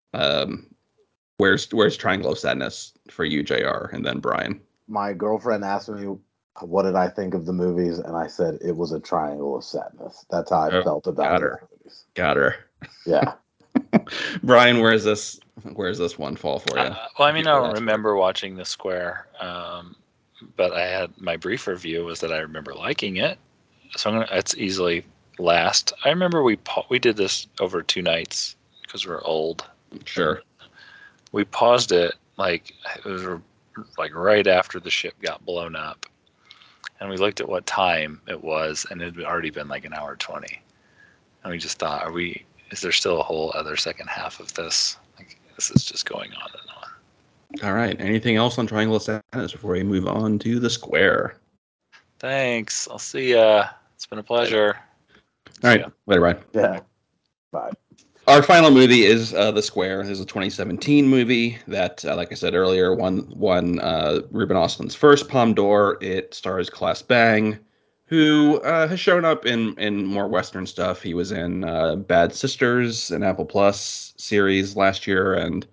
Where's Triangle of Sadness for you, JR, and then Brian? My girlfriend asked me what did I think of the movies, and I said it was a triangle of sadness. That's how I felt about the movies. Got her. Yeah. Brian, where's this one fall for you? Well, I mean, I don't remember watching The Square, but I had my brief review was that I remember liking it, so it's easily last. I remember we did this over 2 nights because we're old. Sure. We paused it like it was like right after the ship got blown up, and we looked at what time it was, and it had already been like an hour 20, and we just thought, is there still a whole other second half of this? Like, this is just going on and on. All right. Anything else on Triangle of Sadness before we move on to The Square? Thanks. I'll see ya. It's been a pleasure. All right. Later, Brian. Yeah. Bye. Our final movie is The Square. This is a 2017 movie that, like I said earlier, won Ruben Östlund's first Palme d'Or. It stars Claes Bang, who has shown up in more Western stuff. He was in Bad Sisters, an Apple Plus series last year, and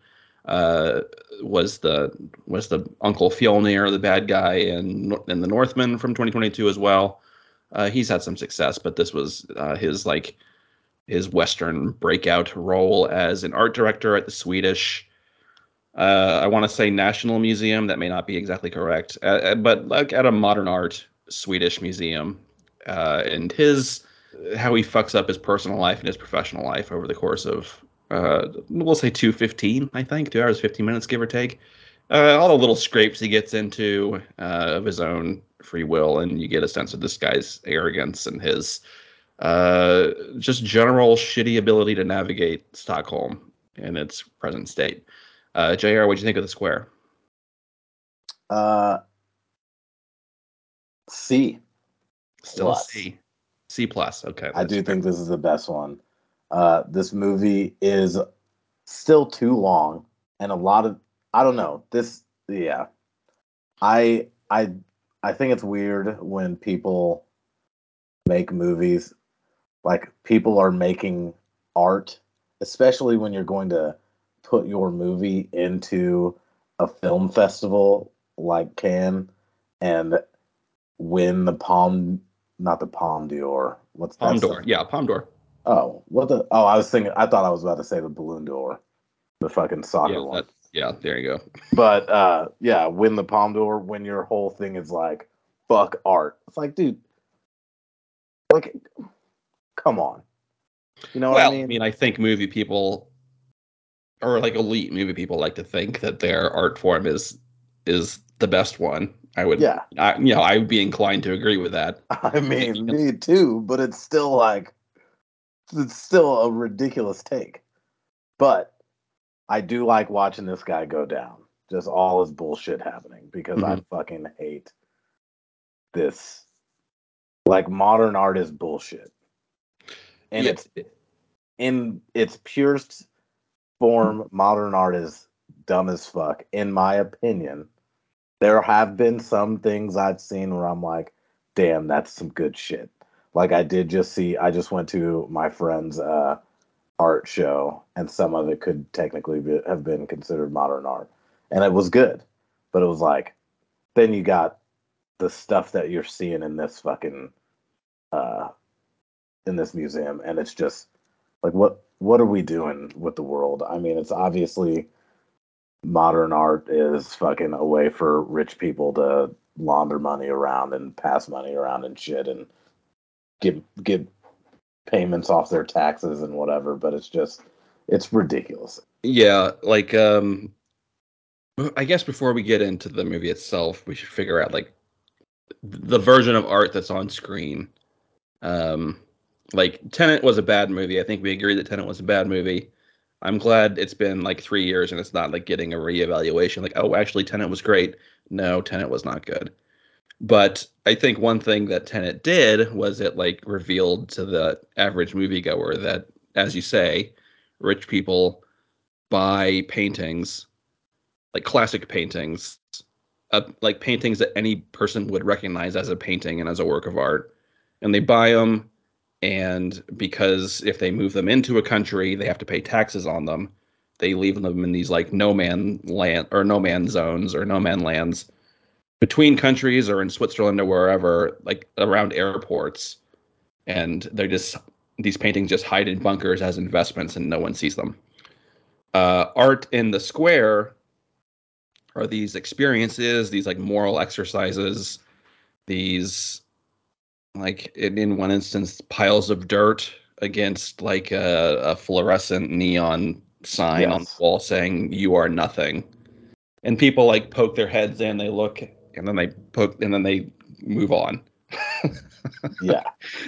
was the Uncle Fjolnir, the bad guy in The Northman from 2022 as well. He's had some success, but this was his Western breakout role as an art director at the Swedish, I want to say National Museum. That may not be exactly correct, but like at a modern art Swedish museum, and how he fucks up his personal life and his professional life over the course of we'll say 2:15, I think, 2 hours 15 minutes, give or take. All the little scrapes he gets into of his own free will, and you get a sense of this guy's arrogance and his just general shitty ability to navigate Stockholm in its present state. JR, what do you think of The Square? C Still plus. C. C plus. Okay. I do fair. think this is the best one. This movie is still too long, and a lot of I don't know this. Yeah, I I I think it's weird when people make movies like people are making art, especially when you're going to put your movie into a film festival like Cannes and win the Palm, not the Palm d'Or. What's Palm that's d'Or. the Yeah, Palm d'Or. oh what the oh I was thinking I thought I was about to say the Balloon d'Or, the fucking Yeah, soccer one. yeah, there you go. But yeah, win the Palm d'Or when your whole thing is like fuck art. It's like, dude, like come on. You know what I Well, I mean? mean, I think movie people or like elite movie people like to think that their art form is the best one. Yeah. I would be inclined to agree with that. I mean, me too, but it's still like it's still a ridiculous take. But I do like watching this guy go down. Just all his bullshit happening because I Mhm. fucking hate this. Like modern art is bullshit. And Yeah, it's in its purest form, modern art is dumb as fuck, in my opinion. There have been some things I've seen where I'm like, damn, that's some good shit. Like I just went to my friend's art show, and some of it could technically have been considered modern art, and it was good. But it was like, then you got the stuff that you're seeing in this fucking uh, in this museum, and it's just like, what are we doing with the world? I mean, it's obviously modern art is fucking a way for rich people to launder money around and pass money around and shit and give payments off their taxes and whatever, but it's ridiculous. yeah, like I guess before we get into the movie itself, we should figure out like the version of art that's on screen. Um, like Tenet was a bad movie. I think we agree that Tenet was a bad movie. I'm glad it's been like 3 years and it's not like getting a reevaluation. Like, oh, actually, Tenet was great. No, Tenet was not good. But I think one thing that Tenet did was it like revealed to the average moviegoer that, as you say, rich people buy paintings, like classic paintings, like paintings that any person would recognize as a painting and as a work of art, and they buy them. And because if they move them into a country, they have to pay taxes on them. They leave them in these like no man land or no man zones or no man lands between countries or in Switzerland or wherever, like around airports. And they're just these paintings just hide in bunkers as investments and no one sees them. Art in the square are these experiences, these like moral exercises, these like in one instance piles of dirt against like a fluorescent neon sign on the Yes. wall saying "You are nothing," and people like poke their heads in, they look, and then they poke, and then they move on. Yeah.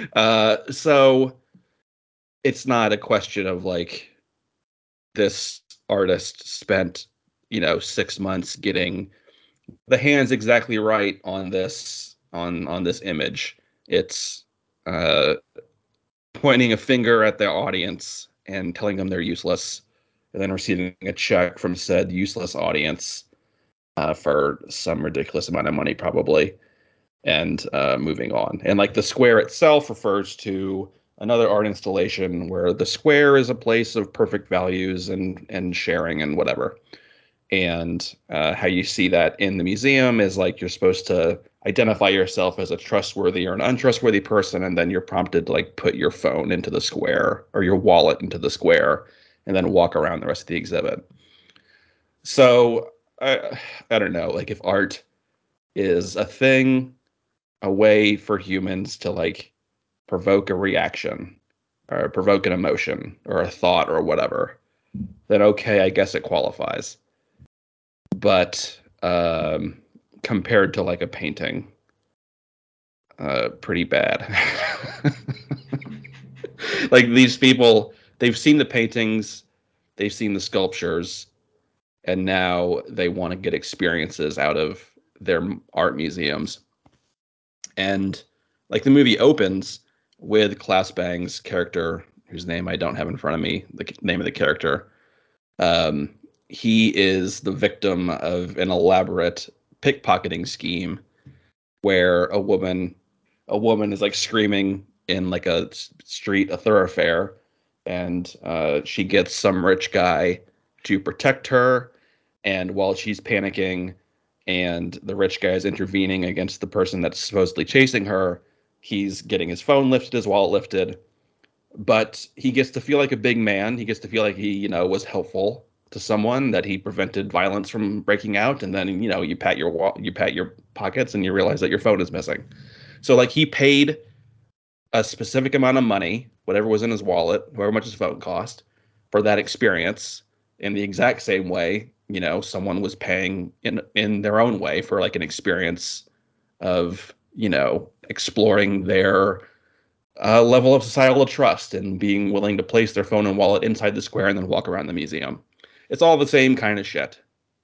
So it's not a question of like this artist spent 6 months getting the hands exactly right on this image. It's uh, pointing a finger at their audience and telling them they're useless, and then receiving a check from said useless audience for some ridiculous amount of money, probably, and moving on. And like the square itself refers to another art installation where the square is a place of perfect values and sharing and whatever. And how you see that in the museum is like you're supposed to identify yourself as a trustworthy or an untrustworthy person, and then you're prompted to like put your phone into the square or your wallet into the square, and then walk around the rest of the exhibit. So I don't know, like if art is a thing, a way for humans to like provoke a reaction or provoke an emotion or a thought or whatever, then okay, I guess it qualifies. But compared to like a painting, pretty bad. Like these people, they've seen the paintings, they've seen the sculptures, and now they want to get experiences out of their art museums. And like the movie opens with Class Bang's character, whose name I don't have in front of me, the name of the character. Um, he is the victim of an elaborate pickpocketing scheme where a woman is like screaming in like a street, a thoroughfare, and she gets some rich guy to protect her. And while she's panicking and the rich guy is intervening against the person that's supposedly chasing her, he's getting his phone lifted, his wallet lifted, but he gets to feel like a big man. He gets to feel like he, was helpful to someone, that he prevented violence from breaking out. And then, you pat your pockets and you realize that your phone is missing. So like he paid a specific amount of money, whatever was in his wallet, however much his phone cost, for that experience. In the exact same way, someone was paying in their own way for like an experience of, exploring their level of societal trust and being willing to place their phone and wallet inside the square and then walk around the museum. It's all the same kind of shit,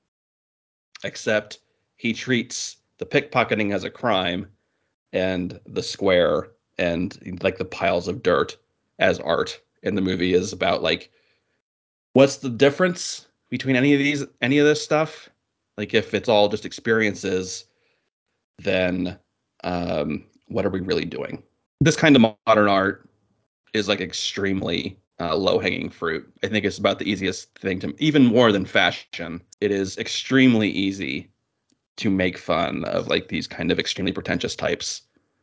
except he treats the pickpocketing as a crime and the square and like the piles of dirt as art. And the movie is about like, what's the difference between any of this stuff? Like, if it's all just experiences, then what are we really doing? This kind of modern art is like extremely low hanging fruit. I think it's about the easiest thing to, even more than fashion. It is extremely easy to make fun of like these kind of extremely pretentious types.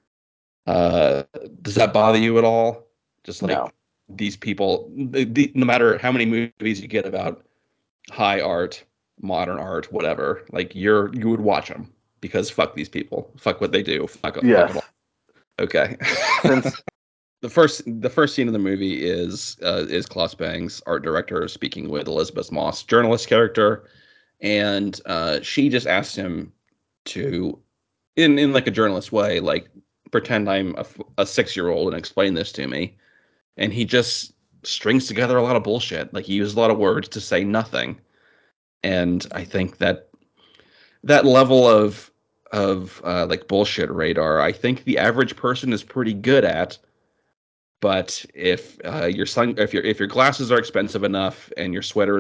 Uh, does that bother you at all? Just No. like these people, no matter how many movies you get about high art, modern art, whatever, like you would watch them because fuck these people, fuck what they do, fuck it all. Yes. Okay. Since The first scene of the movie is Klaus Bang's art director speaking with Elizabeth Moss, journalist character, and she just asked him to, in like a journalist way, like pretend I'm a 6-year-old and explain this to me, and he just strings together a lot of bullshit. Like he uses a lot of words to say nothing, and I think that level of like bullshit radar, I think the average person is pretty good at. But if your glasses are expensive enough and your sweater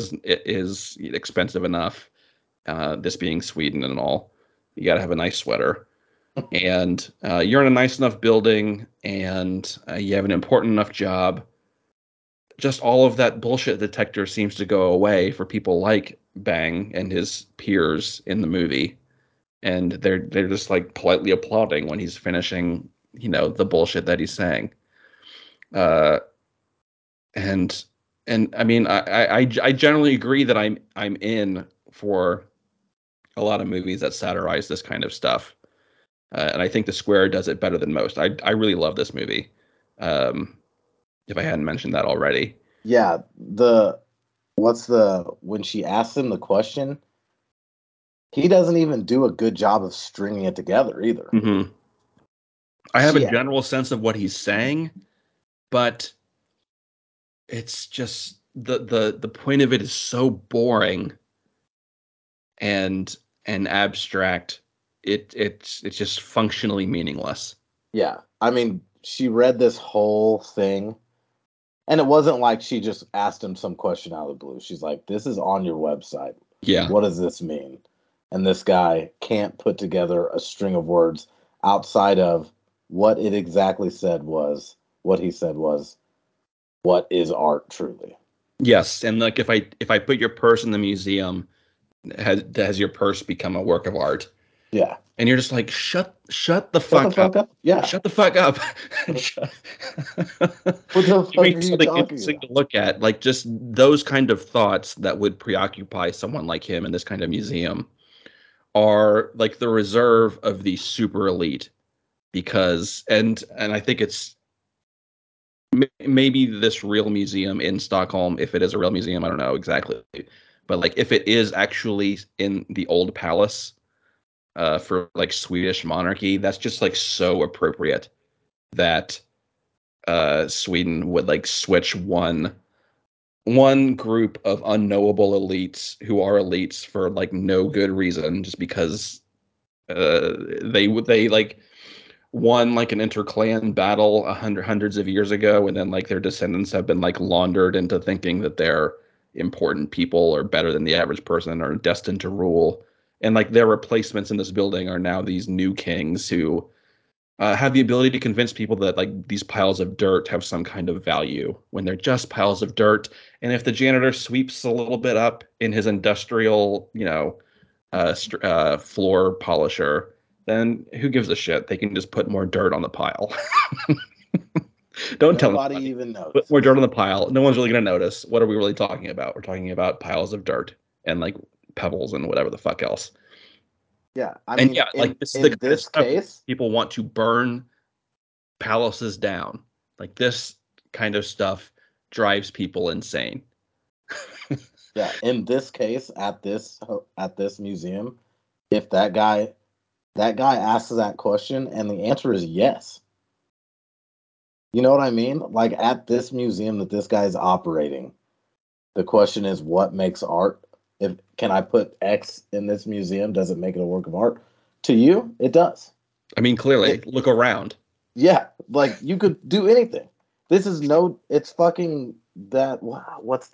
is expensive enough, this being Sweden and all, you got to have a nice sweater. And you're in a nice enough building, and you have an important enough job. Just all of that bullshit detector seems to go away for people like Bang and his peers in the movie, and they're just like politely applauding when he's finishing, the bullshit that he's saying. Uh, and I mean, I generally agree that I'm in for a lot of movies that satirize this kind of stuff, and I think The Square does it better than most. I really love this movie. Um, if I hadn't mentioned that already. yeah, when she asks him the question, he doesn't even do a good job of stringing it together either. Mm-hmm. I have a She general sense of what he's saying, but it's just the point of it is so boring and abstract. It's just functionally meaningless. Yeah. I mean, she read this whole thing, and it wasn't like she just asked him some question out of the blue. She's like, "This is on your website. Yeah. What does this mean?" And this guy can't put together a string of words outside of what it exactly said was, what he said was, "What is art truly?" Yes, and like if I put your purse in the museum, has your purse become a work of art? Yeah. And you're just like, shut the Shut the fuck up. fuck up. Yeah. Shut the fuck up. What the Give fuck me are you something talking interesting about? to look at. Like just those kind of thoughts that would preoccupy someone like him in this kind of museum are like the reserve of the super elite, because and I think maybe this real museum in Stockholm, if it is a real museum, I don't know exactly, but like if it is actually in the old palace for like Swedish monarchy, that's just like so appropriate that Sweden would like switch one group of unknowable elites who are elites for like no good reason, just because they like won like an interclan battle hundreds of years ago, and then like their descendants have been like laundered into thinking that they're important people or better than the average person or destined to rule. And like their replacements in this building are now these new kings who have the ability to convince people that like these piles of dirt have some kind of value when they're just piles of dirt. And if the janitor sweeps a little bit up in his industrial, floor polisher, then who gives a shit? They can just put more dirt on the pile. Don't tell Nobody anybody. even Put more notices. dirt on the pile. No one's really going to notice. What are we really talking about? We're talking about piles of dirt and like pebbles and whatever the fuck else. Yeah, I And mean, yeah, like this is the in kind of this stuff case, people want to burn palaces down. Like this kind of stuff drives people insane. yeah, in this case, at this museum, if that guy asks that question and the answer is yes. You know what I mean? Like at this museum that this guy's operating, the question is what makes art? If can I put X in this museum? Does it make it a work of art? To you, it does. I mean, clearly, It look around. Yeah, like you could do anything. This is no it's fucking that wow, what's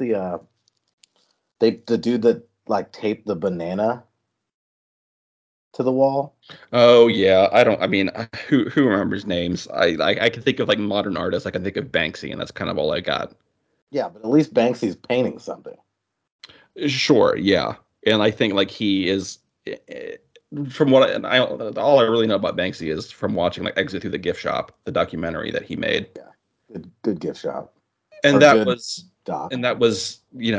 the dude that like taped the banana to the wall? Oh yeah, I don't. I mean, who remembers names? I can think of like modern artists. I can think of Banksy, and that's kind of all I got. Yeah, but at least Banksy's painting something. Sure, yeah, and I think like he is. From what and I all I really know about Banksy is from watching like Exit Through the Gift Shop, the documentary that he made, Yeah. Good gift shop. and Or that good was doc. and that was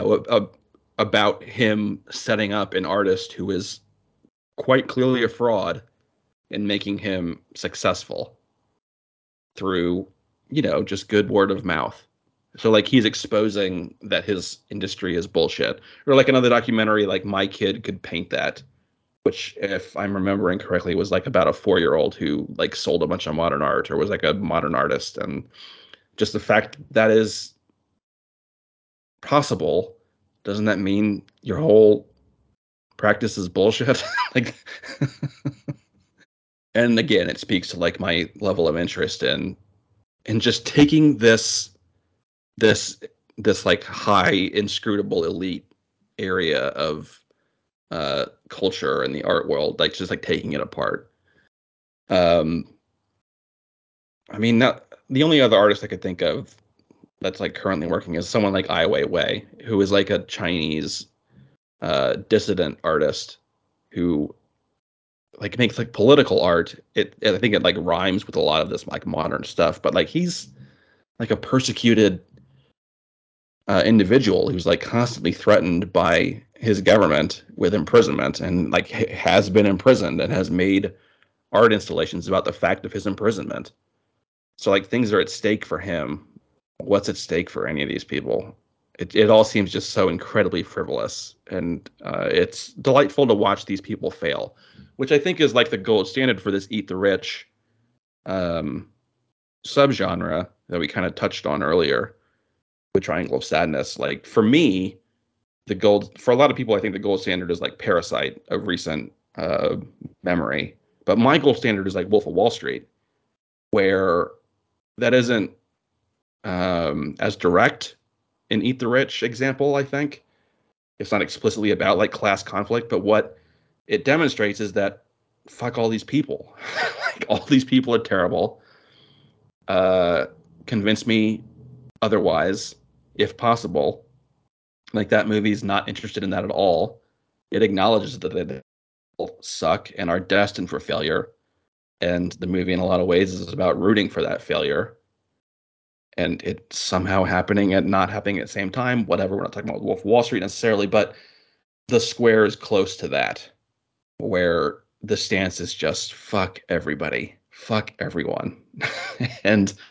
about him setting up an artist who is quite clearly a fraud and making him successful through, just good word of mouth. So like he's exposing that his industry is bullshit. Or like another documentary, like My Kid Could Paint That, which if I'm remembering correctly was like about a 4-year-old who like sold a bunch of modern art or was like a modern artist. And just the fact that is possible, doesn't that mean your whole practice is bullshit? Like and again, it speaks to like my level of interest in just taking this this like high inscrutable elite area of culture and the art world, like just like taking it apart. um I mean, the only other artist I could think of that's like currently working is someone like Ai Weiwei, who is like a Chinese dissident artist who like makes like political art. I think it like rhymes with a lot of this like modern stuff, but like he's like a persecuted individual who's like constantly threatened by his government with imprisonment and like has been imprisoned and has made art installations about the fact of his imprisonment. So like things are at stake for him. What's at stake for any of these people? It all seems just so incredibly frivolous, and it's delightful to watch these people fail, which I think is like the gold standard for this eat the rich um, subgenre that we kind of touched on earlier with Triangle of Sadness. Like for me, for a lot of people, I think the gold standard is like Parasite of recent memory. But my gold standard is like Wolf of Wall Street, where that isn't as direct an Eat the Rich example. I think it's not explicitly about like class conflict, but what it demonstrates is that fuck all these people. Like all these people are terrible. Uh, convince me otherwise, if possible. Like that movie's not interested in that at all. It acknowledges that they suck and are destined for failure. And the movie, in a lot of ways, is about rooting for that failure and it somehow happening and not happening at the same time. Whatever. We're not talking about Wolf of Wall Street necessarily, but the square is close to that, where the stance is just fuck everybody, fuck everyone. And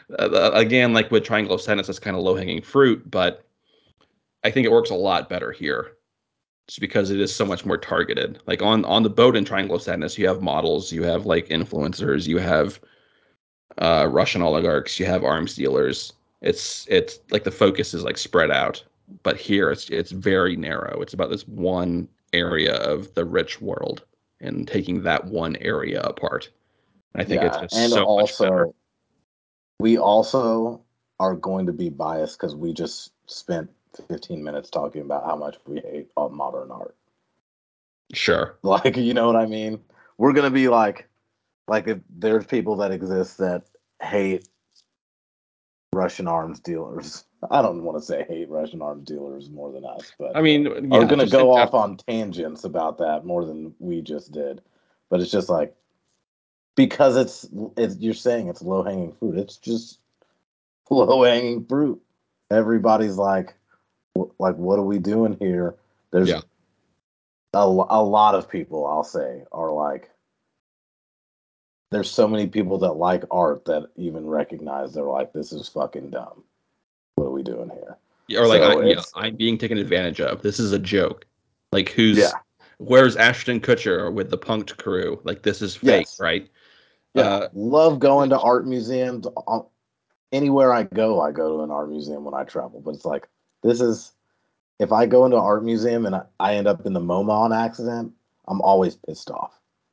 again, like with Triangle of Sadness, it's kind of low hanging fruit, but I think it works a lot better here, just because it is so much more targeted. Like on the boat in Triangle of Sadness, you have models, you have like influencers, you have Russian oligarchs, you have arms dealers. It's like the focus is like spread out, but here it's very narrow. It's about this one area of the rich world and taking that one area apart. And I think it's Yeah, just and so much better. also we also are going to be biased because we just spent 15 minutes talking about how much we hate modern art. Sure. Like, you know what I mean? We're gonna be like if there's people that exist that hate Russian arms dealers. I don't want to say hate Russian arms dealers more than us, but I mean, are yeah, gonna just in go off general. on tangents about that more than we just did. But it's just like because it's you're saying it's low hanging fruit. It's just low hanging fruit. Everybody's like, what are we doing here? There's Yeah. a lot of people, I'll say, are like, there's so many people that like art that even recognize they're like, this is fucking dumb. What are we doing here? Or like, So yeah, it's, I'm being taken advantage of. This is a joke. Like, yeah, where's Ashton Kutcher with the Punked crew? Like, this is fake, yes, right? yeah. Uh, Love going to art museums. Anywhere I go to an art museum when I travel. But it's like, this is, if I go into an art museum and I end up in the MoMA on accident, I'm always pissed off.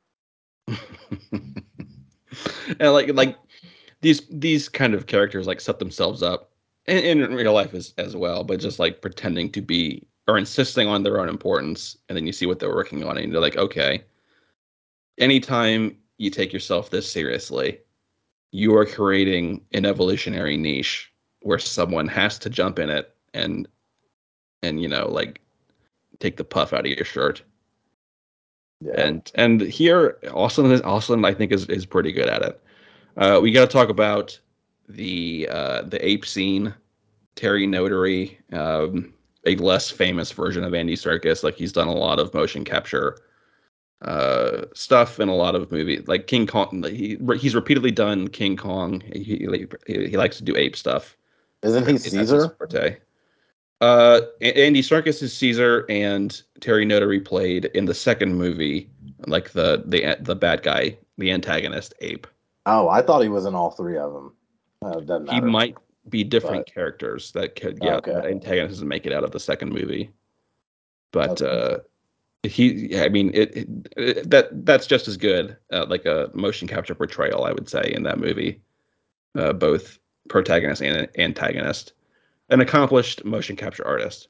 and like these kind of characters like set themselves up in real life as well, but just like pretending to be or insisting on their own importance, and then you see what they're working on, and you're like, okay, anytime you take yourself this seriously, you are creating an evolutionary niche where someone has to jump in it and like take the puff out of your shirt. Yeah. And here Austin I think is pretty good at it. We got to talk about the ape scene. Terry Notary, a less famous version of Andy Serkis. Like he's done a lot of motion capture stuff in a lot of movies, like King Kong. He's repeatedly done King Kong. He likes to do ape stuff. Isn't he That's his Caesar? forte. Andy Serkis is Caesar, and Terry Notary played in the second movie, like the bad guy, the antagonist, Ape. Oh, I thought he was in all three of them. It doesn't He matter. might be different But characters that could, yeah, okay. the antagonist doesn't make it out of the second movie, but Okay. I mean, that's just as good, like a motion capture portrayal, I would say, in that movie, both protagonist and antagonist, an accomplished motion capture artist,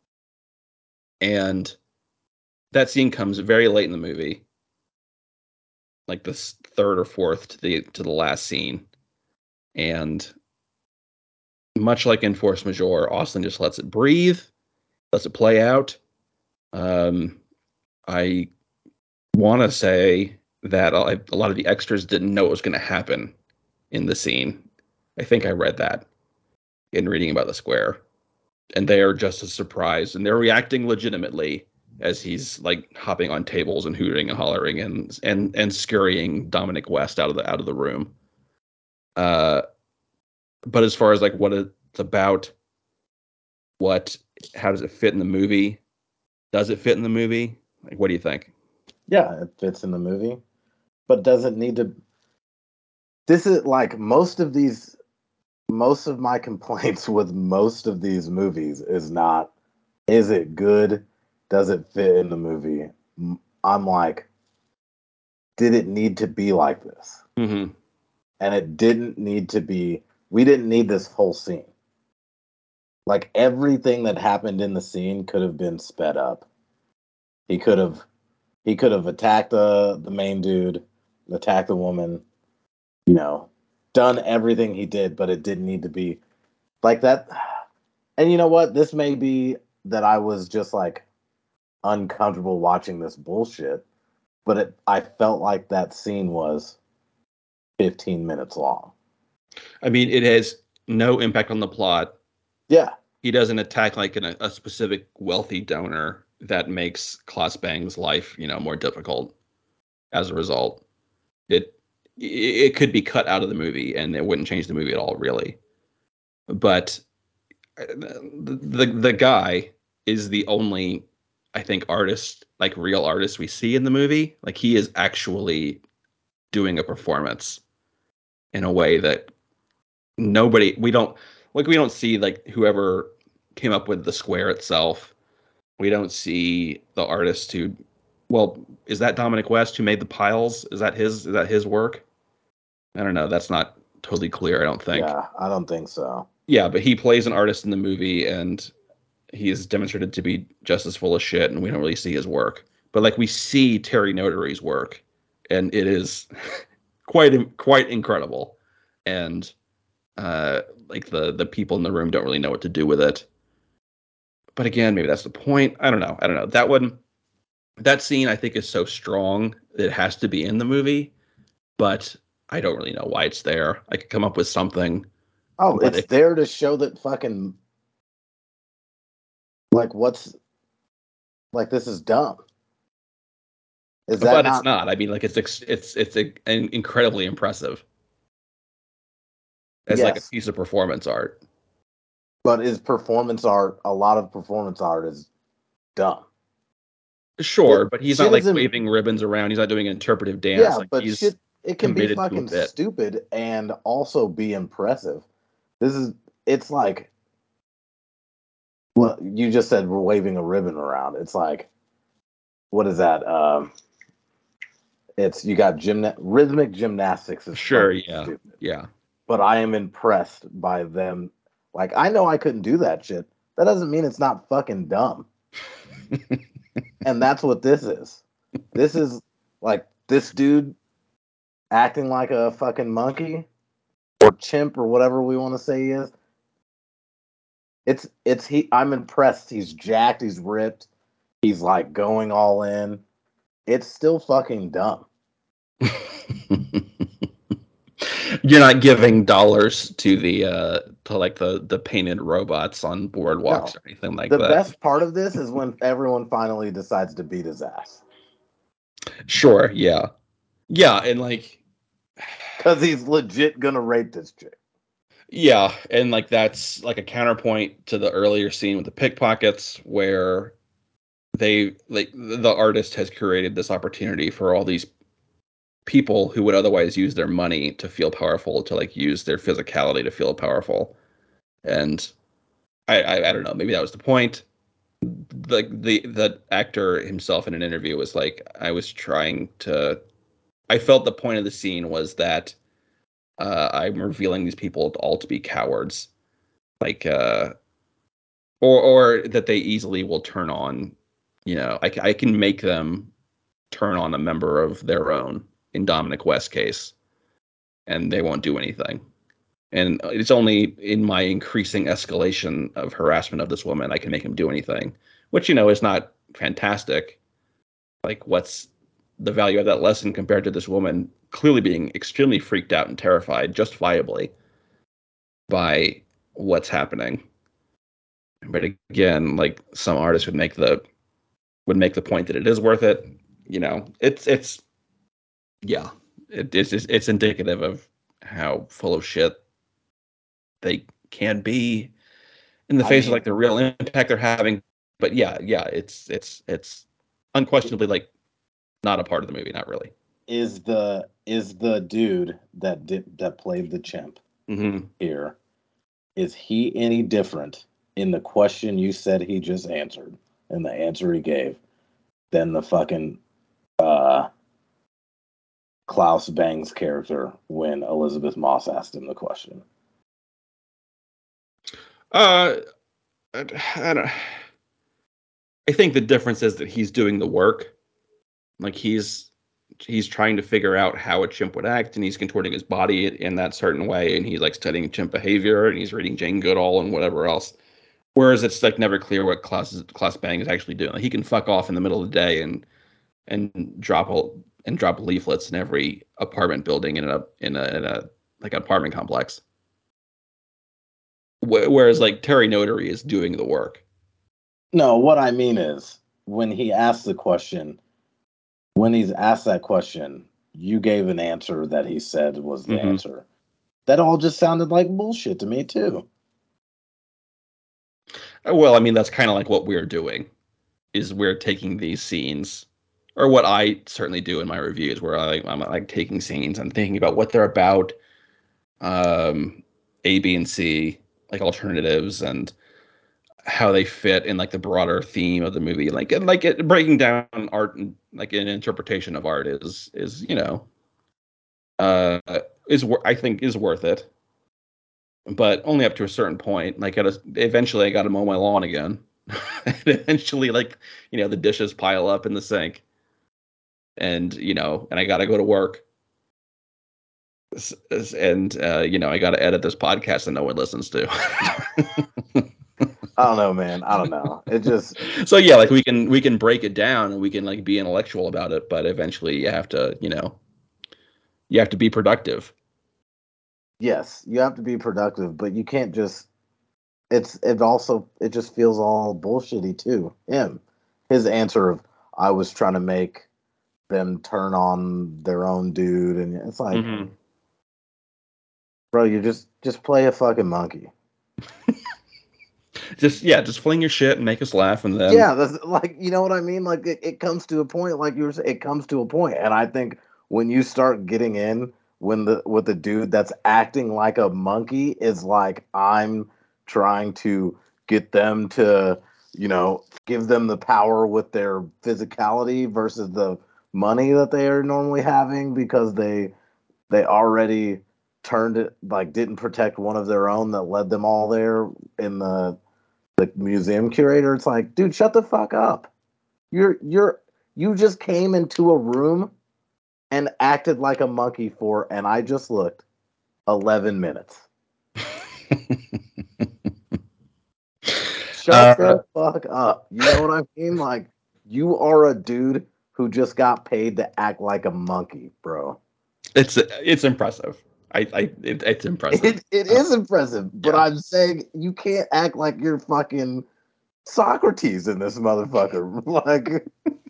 and that scene comes very late in the movie, like the third or fourth to the last scene, and much like in Force Majeure, Austin just lets it breathe, lets it play out. Um, I want to say that a lot of the extras didn't know what was going to happen in the scene. I think I read that in reading about the square, and they are just as surprised, and they're reacting legitimately as he's like hopping on tables and hooting and hollering and scurrying Dominic West out of the room. Uh, but as far as like what it's about, what how does it fit in the movie? Does it fit in the movie? Like, what do you think? Yeah, it fits in the movie, but doesn't need to. This is like most of my complaints with most of these movies is not, is it good? Does it fit in the movie? I'm like, did it need to be like this? Mm-hmm. And it didn't need to be, we didn't need this whole scene. Like everything that happened in the scene could have been sped up. He could have he could have attacked the main dude, attacked the woman, you know, done everything he did, but it didn't need to be like that. And you know what? This may be that I was just like uncomfortable watching this bullshit, but I felt like that scene was 15 minutes long. I mean, it has no impact on the plot. Yeah. He doesn't attack like a specific wealthy donor that makes Klaus Bang's life, more difficult as a result. It it could be cut out of the movie and it wouldn't change the movie at all, really. But the guy is the only, I think, artist, like real artist we see in the movie. Like he is actually doing a performance in a way that we don't see like whoever came up with the square itself. We don't see the artist who, well, is that Dominic West who made the piles? Is that his work? I don't know. That's not totally clear, I don't think. Yeah, I don't think so. Yeah, but he plays an artist in the movie and he is demonstrated to be just as full of shit, and we don't really see his work. But like we see Terry Notary's work, and it is quite incredible. And like the people in the room don't really know what to do with it. But again, maybe that's the point. I don't know. That scene I think is so strong that it has to be in the movie, but I don't really know why it's there. I could come up with something. Oh, But it's there to show that fucking like what's like this is dumb. Is that but it's not? not. I mean, like incredibly impressive as like a Yes, piece of performance art. but is performance art? A lot of performance art is dumb. Sure, but he's not Shit like isn't. waving ribbons around. He's not doing an interpretive dance. Yeah, Like but he's shit, it can be committed to a fucking bit. stupid and also be impressive. This is. It's like. Well, you just said we're waving a ribbon around. It's like, what is that? It's you got rhythmic gymnastics is Sure, fucking yeah, stupid. yeah. But I am impressed by them. Like I know I couldn't do that shit. That doesn't mean it's not fucking dumb. And that's what this is. This is like this dude acting like a fucking monkey or chimp or whatever we want to say he is. It's he. I'm impressed. He's jacked. He's ripped. He's like going all in. It's still fucking dumb. You're not giving dollars to the to like the painted robots on boardwalks No, or anything like the that. best part of this is when everyone finally decides to beat his ass Sure, yeah. Yeah, and like because he's legit gonna rape this chick. yeah, and like that's like a counterpoint to the earlier scene with the pickpockets where they like the artist has created this opportunity for all these people who would otherwise use their money to feel powerful to like use their physicality to feel powerful. And I don't know, maybe that was the point. The actor himself in an interview was like, I felt the point of the scene was that I'm revealing these people all to be cowards, like or that they easily will turn on, I can make them turn on a member of their own in Dominic West's case, and they won't do anything. And it's only in my increasing escalation of harassment of this woman I can make him do anything, which is not fantastic. Like, what's the value of that lesson compared to this woman clearly being extremely freaked out and terrified, justifiably, by what's happening? But again, like some artists would make the point that it is worth it. It's yeah, it's indicative of how full of shit they can be in the I face of mean, like the real impact they're having. But yeah, it's unquestionably like not a part of the movie, not really. is the dude that played the chimp Hmm. here, is he any different in the question you said he just answered and the answer he gave than the fucking uh Klaus Bang's character when Elizabeth Moss asked him the question? Uh, I don't. I think the difference is that he's doing the work. Like he's trying to figure out how a chimp would act, and he's contorting his body in that certain way, and he's like studying chimp behavior, and he's reading Jane Goodall and whatever else. Whereas it's like never clear what Klaus Bang is actually doing. Like, he can fuck off in the middle of the day and drop leaflets in every apartment building in a like apartment complex. Whereas like Terry Notary is doing the work. No, what I mean is when he asked the question, when he's asked that question, you gave an answer that he said was the Mm-hmm. answer. That all just sounded like bullshit to me too. Well, I mean, that's kind of like what we're doing, is we're taking these scenes, or what I certainly do in my reviews, where I'm like taking scenes and thinking about what they're about, A, B, and C, like alternatives, and how they fit in like the broader theme of the movie. Breaking down art and like an interpretation of art is uh I think is worth it, but only up to a certain point. Eventually I got to mow my lawn again. And eventually, the dishes pile up in the sink, and I got to go to work. And I got to edit this podcast that no one listens to. I don't know, man. I don't know. It just So yeah, like we can break it down and we can like be intellectual about it, but eventually you have to be productive. yes, you have to be productive, but you can't just it just feels all bullshitty too. His answer of I was trying to make them turn on their own dude, and it's like, Mm-hmm. bro, you just play a fucking monkey. Just fling your shit and make us laugh, and then Yeah, that's like, you know what I mean? Like it comes to a point, like you were saying, it comes to a point, and I think when you start getting in when the with the dude that's acting like a monkey is like, I'm trying to get them to, give them the power with their physicality versus the money that they are normally having because they already turned it, like didn't protect one of their own that led them all there in the museum curator. It's like, dude, shut the fuck up. You just came into a room and acted like a monkey for, and I just looked, 11 minutes. Shut uh, the fuck up. You know what I mean? Like, you are a dude who just got paid to act like a monkey, bro. it's impressive. It's impressive. It Uh, is impressive, but yeah. I'm saying you can't act like you're fucking Socrates in this motherfucker. Like,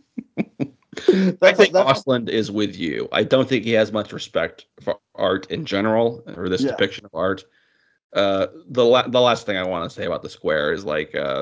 I think that's Osland is with you. I don't think he has much respect for art in general, or this yeah. depiction of art. The last thing I want to say about the square is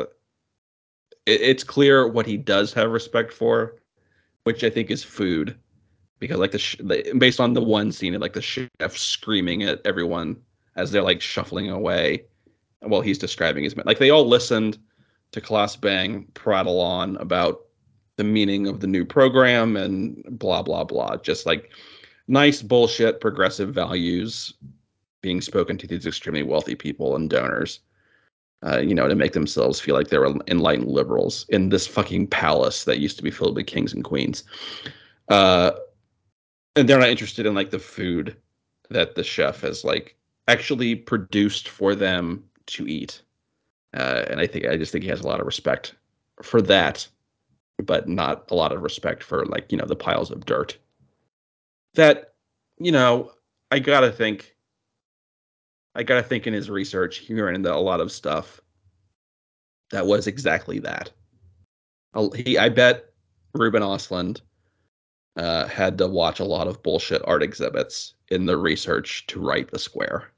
it's clear what he does have respect for, which I think is food, because based on the one scene of like the chef screaming at everyone as they're like shuffling away while he's describing his, like, they all listened to Class Bang prattle on about the meaning of the new program and blah blah blah, just like nice bullshit progressive values being spoken to these extremely wealthy people and donors, to make themselves feel like they were enlightened liberals in this fucking palace that used to be filled with kings and queens. Uh, and they're not interested in like the food that the chef has like actually produced for them to eat. And I just think he has a lot of respect for that, but not a lot of respect for like the piles of dirt that you know I gotta think. I gotta think in his research he ran into a lot of stuff that was exactly that. I bet Ruben Ostlund had to watch a lot of bullshit art exhibits in the research to write the square.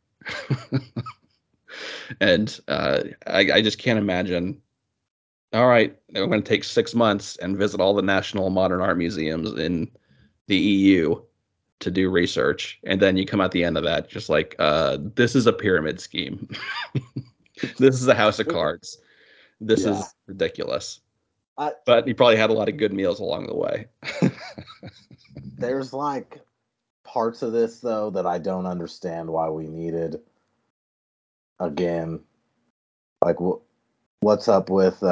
And I just can't imagine. All right, I'm going to take 6 months and visit all the national modern art museums in the EU to do research, and then you come at the end of that just like, this is a pyramid scheme. This is a house of cards. This Yeah. is ridiculous. I, But he probably had a lot of good meals along the way. there's like parts of this though that I don't understand why we needed. Again, like what's up with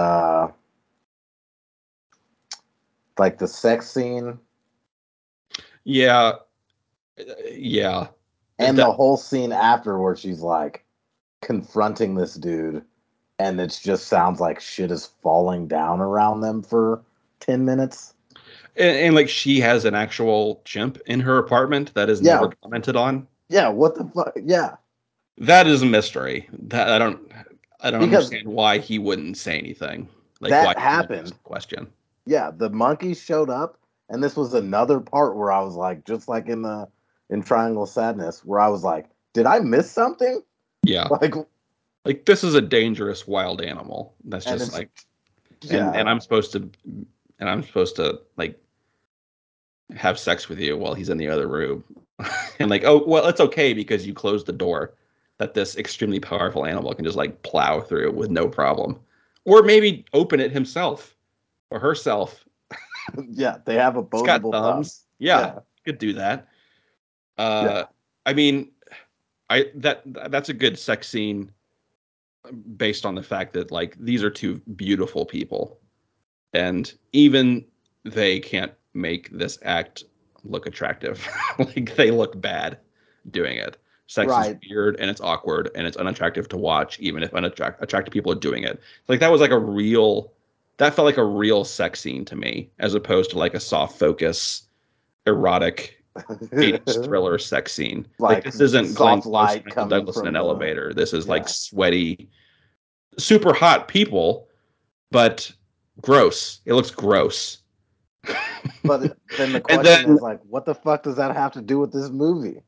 like the sex scene Yeah, yeah. and That the whole scene after where she's like confronting this dude and it just sounds like shit is falling down around them for 10 minutes. and like she has an actual chimp in her apartment that is Yeah. never commented on. Yeah, what the fuck? Yeah. That is a mystery. That I don't Because understand why he wouldn't say anything. Like why that he wouldn't ask happened. the question. Yeah, the monkey showed up And this was another part where I was like, just like in Triangle of Sadness, where I was like, did I miss something? Yeah. Like this is a dangerous wild animal. That's and just it's like, yeah. and I'm supposed to like have sex with you while he's in the other room. And like, oh, well, it's okay because you closed the door that this extremely powerful animal can just like plow through with no problem. Or maybe open it himself or herself. Yeah, they have It's got opposable thumbs. thumbs. Yeah, Yeah. could do that. Yeah. I mean, that's a good sex scene based on the fact that like these are two beautiful people, and even they can't make this act look attractive. Like they look bad doing it. Sex is Right. weird and it's awkward and it's unattractive to watch, even if attractive people are doing it. Like that was like that felt like a real sex scene to me, as opposed to like a soft focus, erotic 80s thriller sex scene. Like Like this isn't Glenn soft Close and light Michael coming Douglas in from an the elevator. This is like yeah. sweaty, super hot people, but gross. It looks gross. But then the And question then is like, what the fuck does that have to do with this movie?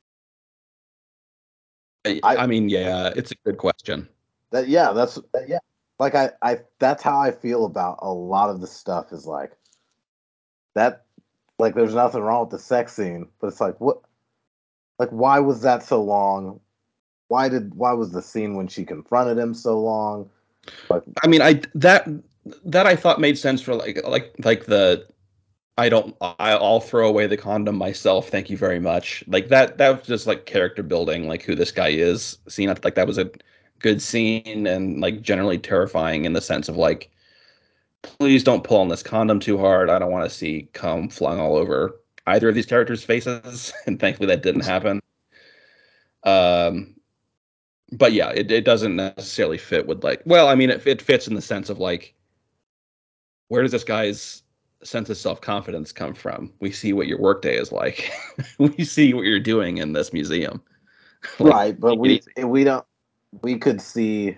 I I mean, yeah, it's a good question. that yeah, that's yeah. Like I that's how I feel about a lot of the stuff is like that like there's nothing wrong with the sex scene, but it's like what like why was that so long? Why was the scene when she confronted him so long? Like I mean, that I thought made sense for like the I'll throw away the condom myself. Thank you very much. Like that was just like character building, like who this guy is. Seeing like that was a good scene and like generally terrifying in the sense of like, please don't pull on this condom too hard. I don't want to see cum flung all over either of these characters' faces. And thankfully that didn't happen. Um, but yeah, it doesn't necessarily fit with like, well, I mean, it fits in the sense of like, where does this guy's sense of self-confidence come from? We see what your workday is like. We see what you're doing in this museum. Like, right, but take it easy. we don't we could see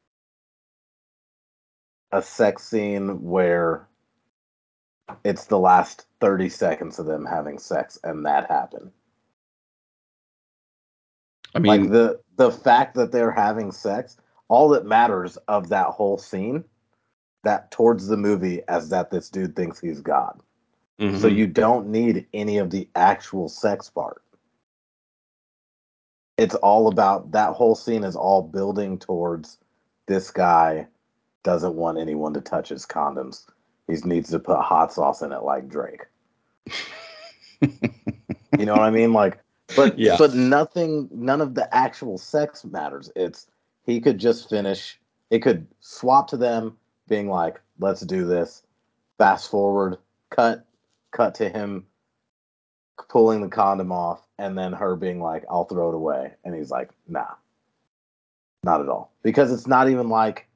a sex scene where it's the last 30 seconds of them having sex and that happened. I Like mean, the fact that they're having sex, all that matters of that whole scene, that towards the movie as that this dude thinks he's God. So mhm. you don't need any of the actual sex part. It's all about that whole scene is all building towards this guy doesn't want anyone to touch his condoms. He needs to put hot sauce in it like Drake. You know what I mean? Like, Yeah. but nothing, none of the actual sex matters. It's he could just finish. It could swap to them being like, "Let's do this." Fast forward, cut to him pulling the condom off, and then her being like, "I'll throw it away," and he's like, "Nah, not at all," because it's not even like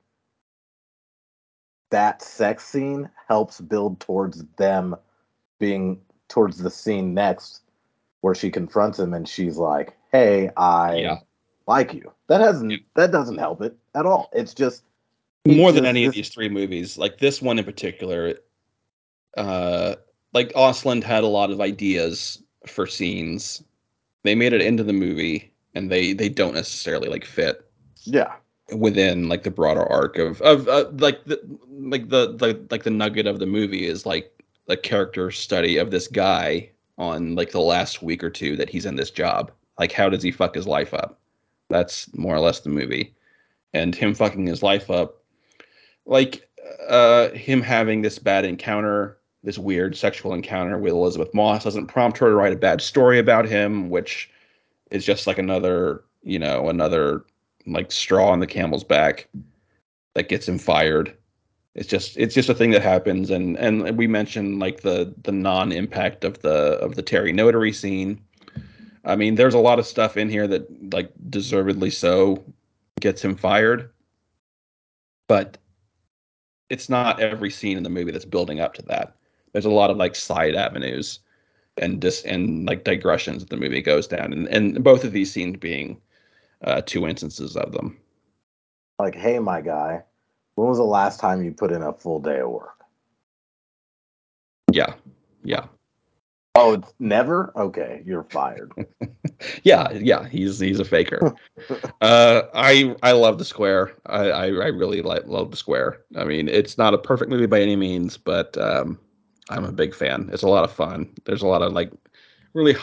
that sex scene helps build towards them being towards the scene next where she confronts him and she's like, "Hey, Yeah. I like you." That doesn't help it at all. It's just he More than just any of this these three movies, like this one in particular, uh, like Osland had a lot of ideas for scenes. They made it into the movie, and they don't necessarily like fit yeah. within like the broader arc of like the nugget of the movie is like a character study of this guy on like the last week or two that he's in this job. Like how does he fuck his life up? That's more or less the movie. And him fucking his life up, like him having this bad encounter, this weird sexual encounter with Elizabeth Moss doesn't prompt her to write a bad story about him, which is just like another like straw on the camel's back that gets him fired. It's just a thing that happens, and we mentioned like the non-impact of the Terry Notary scene. I mean, there's a lot of stuff in here that like deservedly so gets him fired, but it's not every scene in the movie that's building up to that. There's a lot of like side avenues and like digressions that the movie goes down, and both of these scenes being two instances of them. Like, hey, my guy, when was the last time you put in a full day of work? Yeah, Yeah. Oh, it's never? Okay, you're fired. Yeah, he's a faker. I love The Square. I really love The Square. I mean, it's not a perfect movie by any means, but I'm a big fan. It's a lot of fun. There's a lot of like really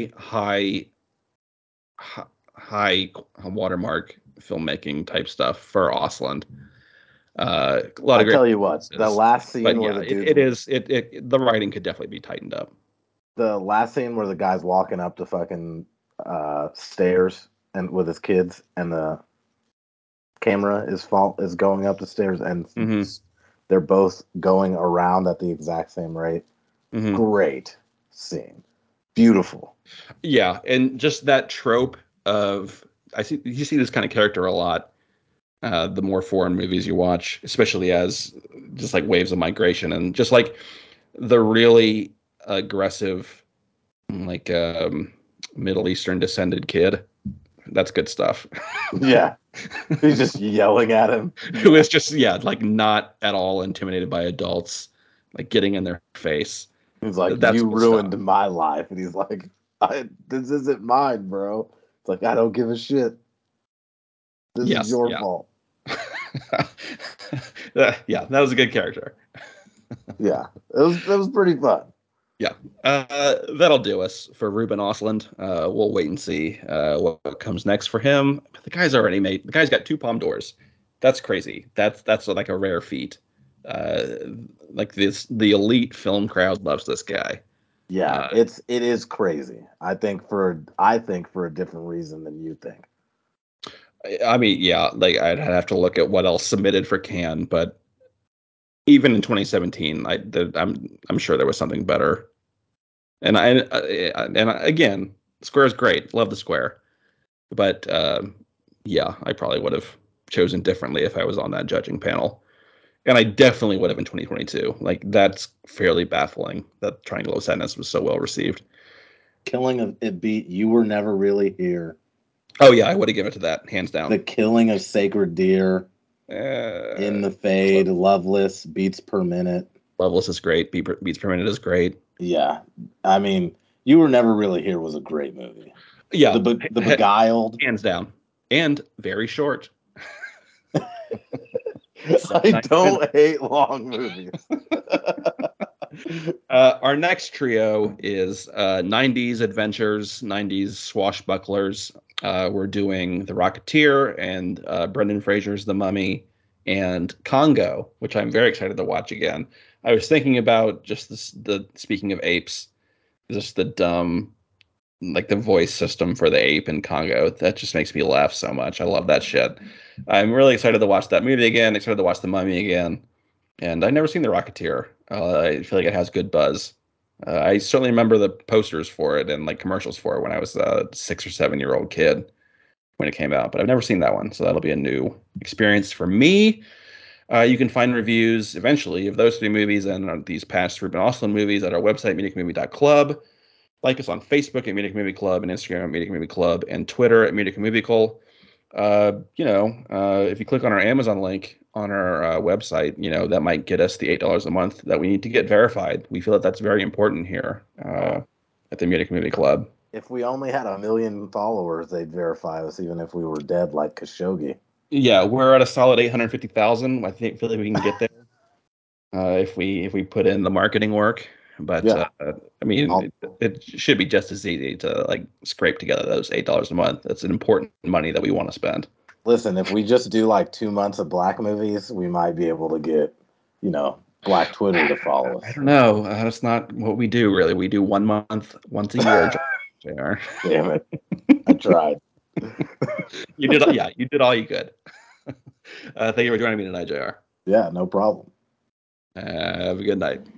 high watermark filmmaking type stuff for Osland. A lot I of great tell you what, the performances. last But scene where yeah, the dudes, the writing could definitely be tightened up. the last scene where the guy's walking up the fucking stairs and with his kids, and the camera is going up the stairs, and Hmm. they're both going around at the exact same rate. Hmm. Great scene, beautiful. Yeah, and just that trope of you see this kind of character a lot. The more foreign movies you watch, especially as just like waves of migration and just like the really aggressive, like Middle Eastern descended kid. That's good stuff. Yeah, he's just yelling at him. Who Yeah. is just like not at all intimidated by adults, like getting in their face. He's like, That's "You good stuff. ruined my life," and he's like, "This isn't mine, bro." It's like, I don't give a shit. This is Yes, your yeah. fault. Yeah, that was a good character. Yeah, it was pretty fun. Yeah, that'll do us for Ruben Ostlund. We'll wait and see what comes next for him. The guy's already made. The guy's got 2 Palme d'Ors. That's crazy. That's like a rare feat. Uh, like the elite film crowd loves this guy. Yeah, Uh, it is crazy. I think for a different reason than you think. I mean, yeah, like I'd have to look at what else submitted for Cannes, but even in 2017, I'm sure there was something better. And again, Square is great. Love the Square. But yeah, I probably would have chosen differently if I was on that judging panel. And I definitely would have in 2022. Like that's fairly baffling that Triangle of Sadness was so well received. Killing of it beat You Were Never Really Here. Oh yeah, I would have given it to that hands down. The Killing of Sacred Deer. In the Fade. Loveless beats Per Minute. Loveless is great. Beats Per Minute is great. Yeah, I mean, You Were Never Really Here was a great movie. Yeah, The Beguiled. hands down, and very short. I 79 minutes. don't hate long movies. Our next trio is 90s adventures, 90s swashbucklers. We're doing The Rocketeer and Brendan Fraser's The Mummy and Congo, which I'm very excited to watch again. I was thinking about just speaking of apes, just the dumb, like the voice system for the ape in Congo. That just makes me laugh so much. I love that shit. I'm really excited to watch that movie again, excited to watch The Mummy again. And I've never seen The Rocketeer. I feel like it has good buzz. I certainly remember the posters for it and like commercials for it when I was a 6 or 7 year old kid when it came out, but I've never seen that one, so that'll be a new experience for me. You can find reviews eventually of those 3 movies and these past Ruben Ostlund movies at our website, MediaCommovie.club. Like us on Facebook at Medic Movie Club and Instagram at Medic Movie Club and Twitter at Medic Movie Club. If you click on our Amazon link on our website, that might get us the $8 a month that we need to get verified. We feel that that's very important here at the Munich Movie Club. If we only had 1 million followers, they'd verify us, even if we were dead like Khashoggi. Yeah, we're at a solid 850,000. Feel like we can get there if we put in the marketing work. But Yeah, I mean, it should be just as easy to like scrape together those $8 a month. That's an important money that we want to spend. listen, if we just do like 2 months of black movies, we might be able to get, Black Twitter to follow I us. don't know. That's not what we do, really. We do 1 month, once a year, JR. Damn it. I tried. You did all you could. Thank you for joining me tonight, JR. Yeah, no problem. Have a good night.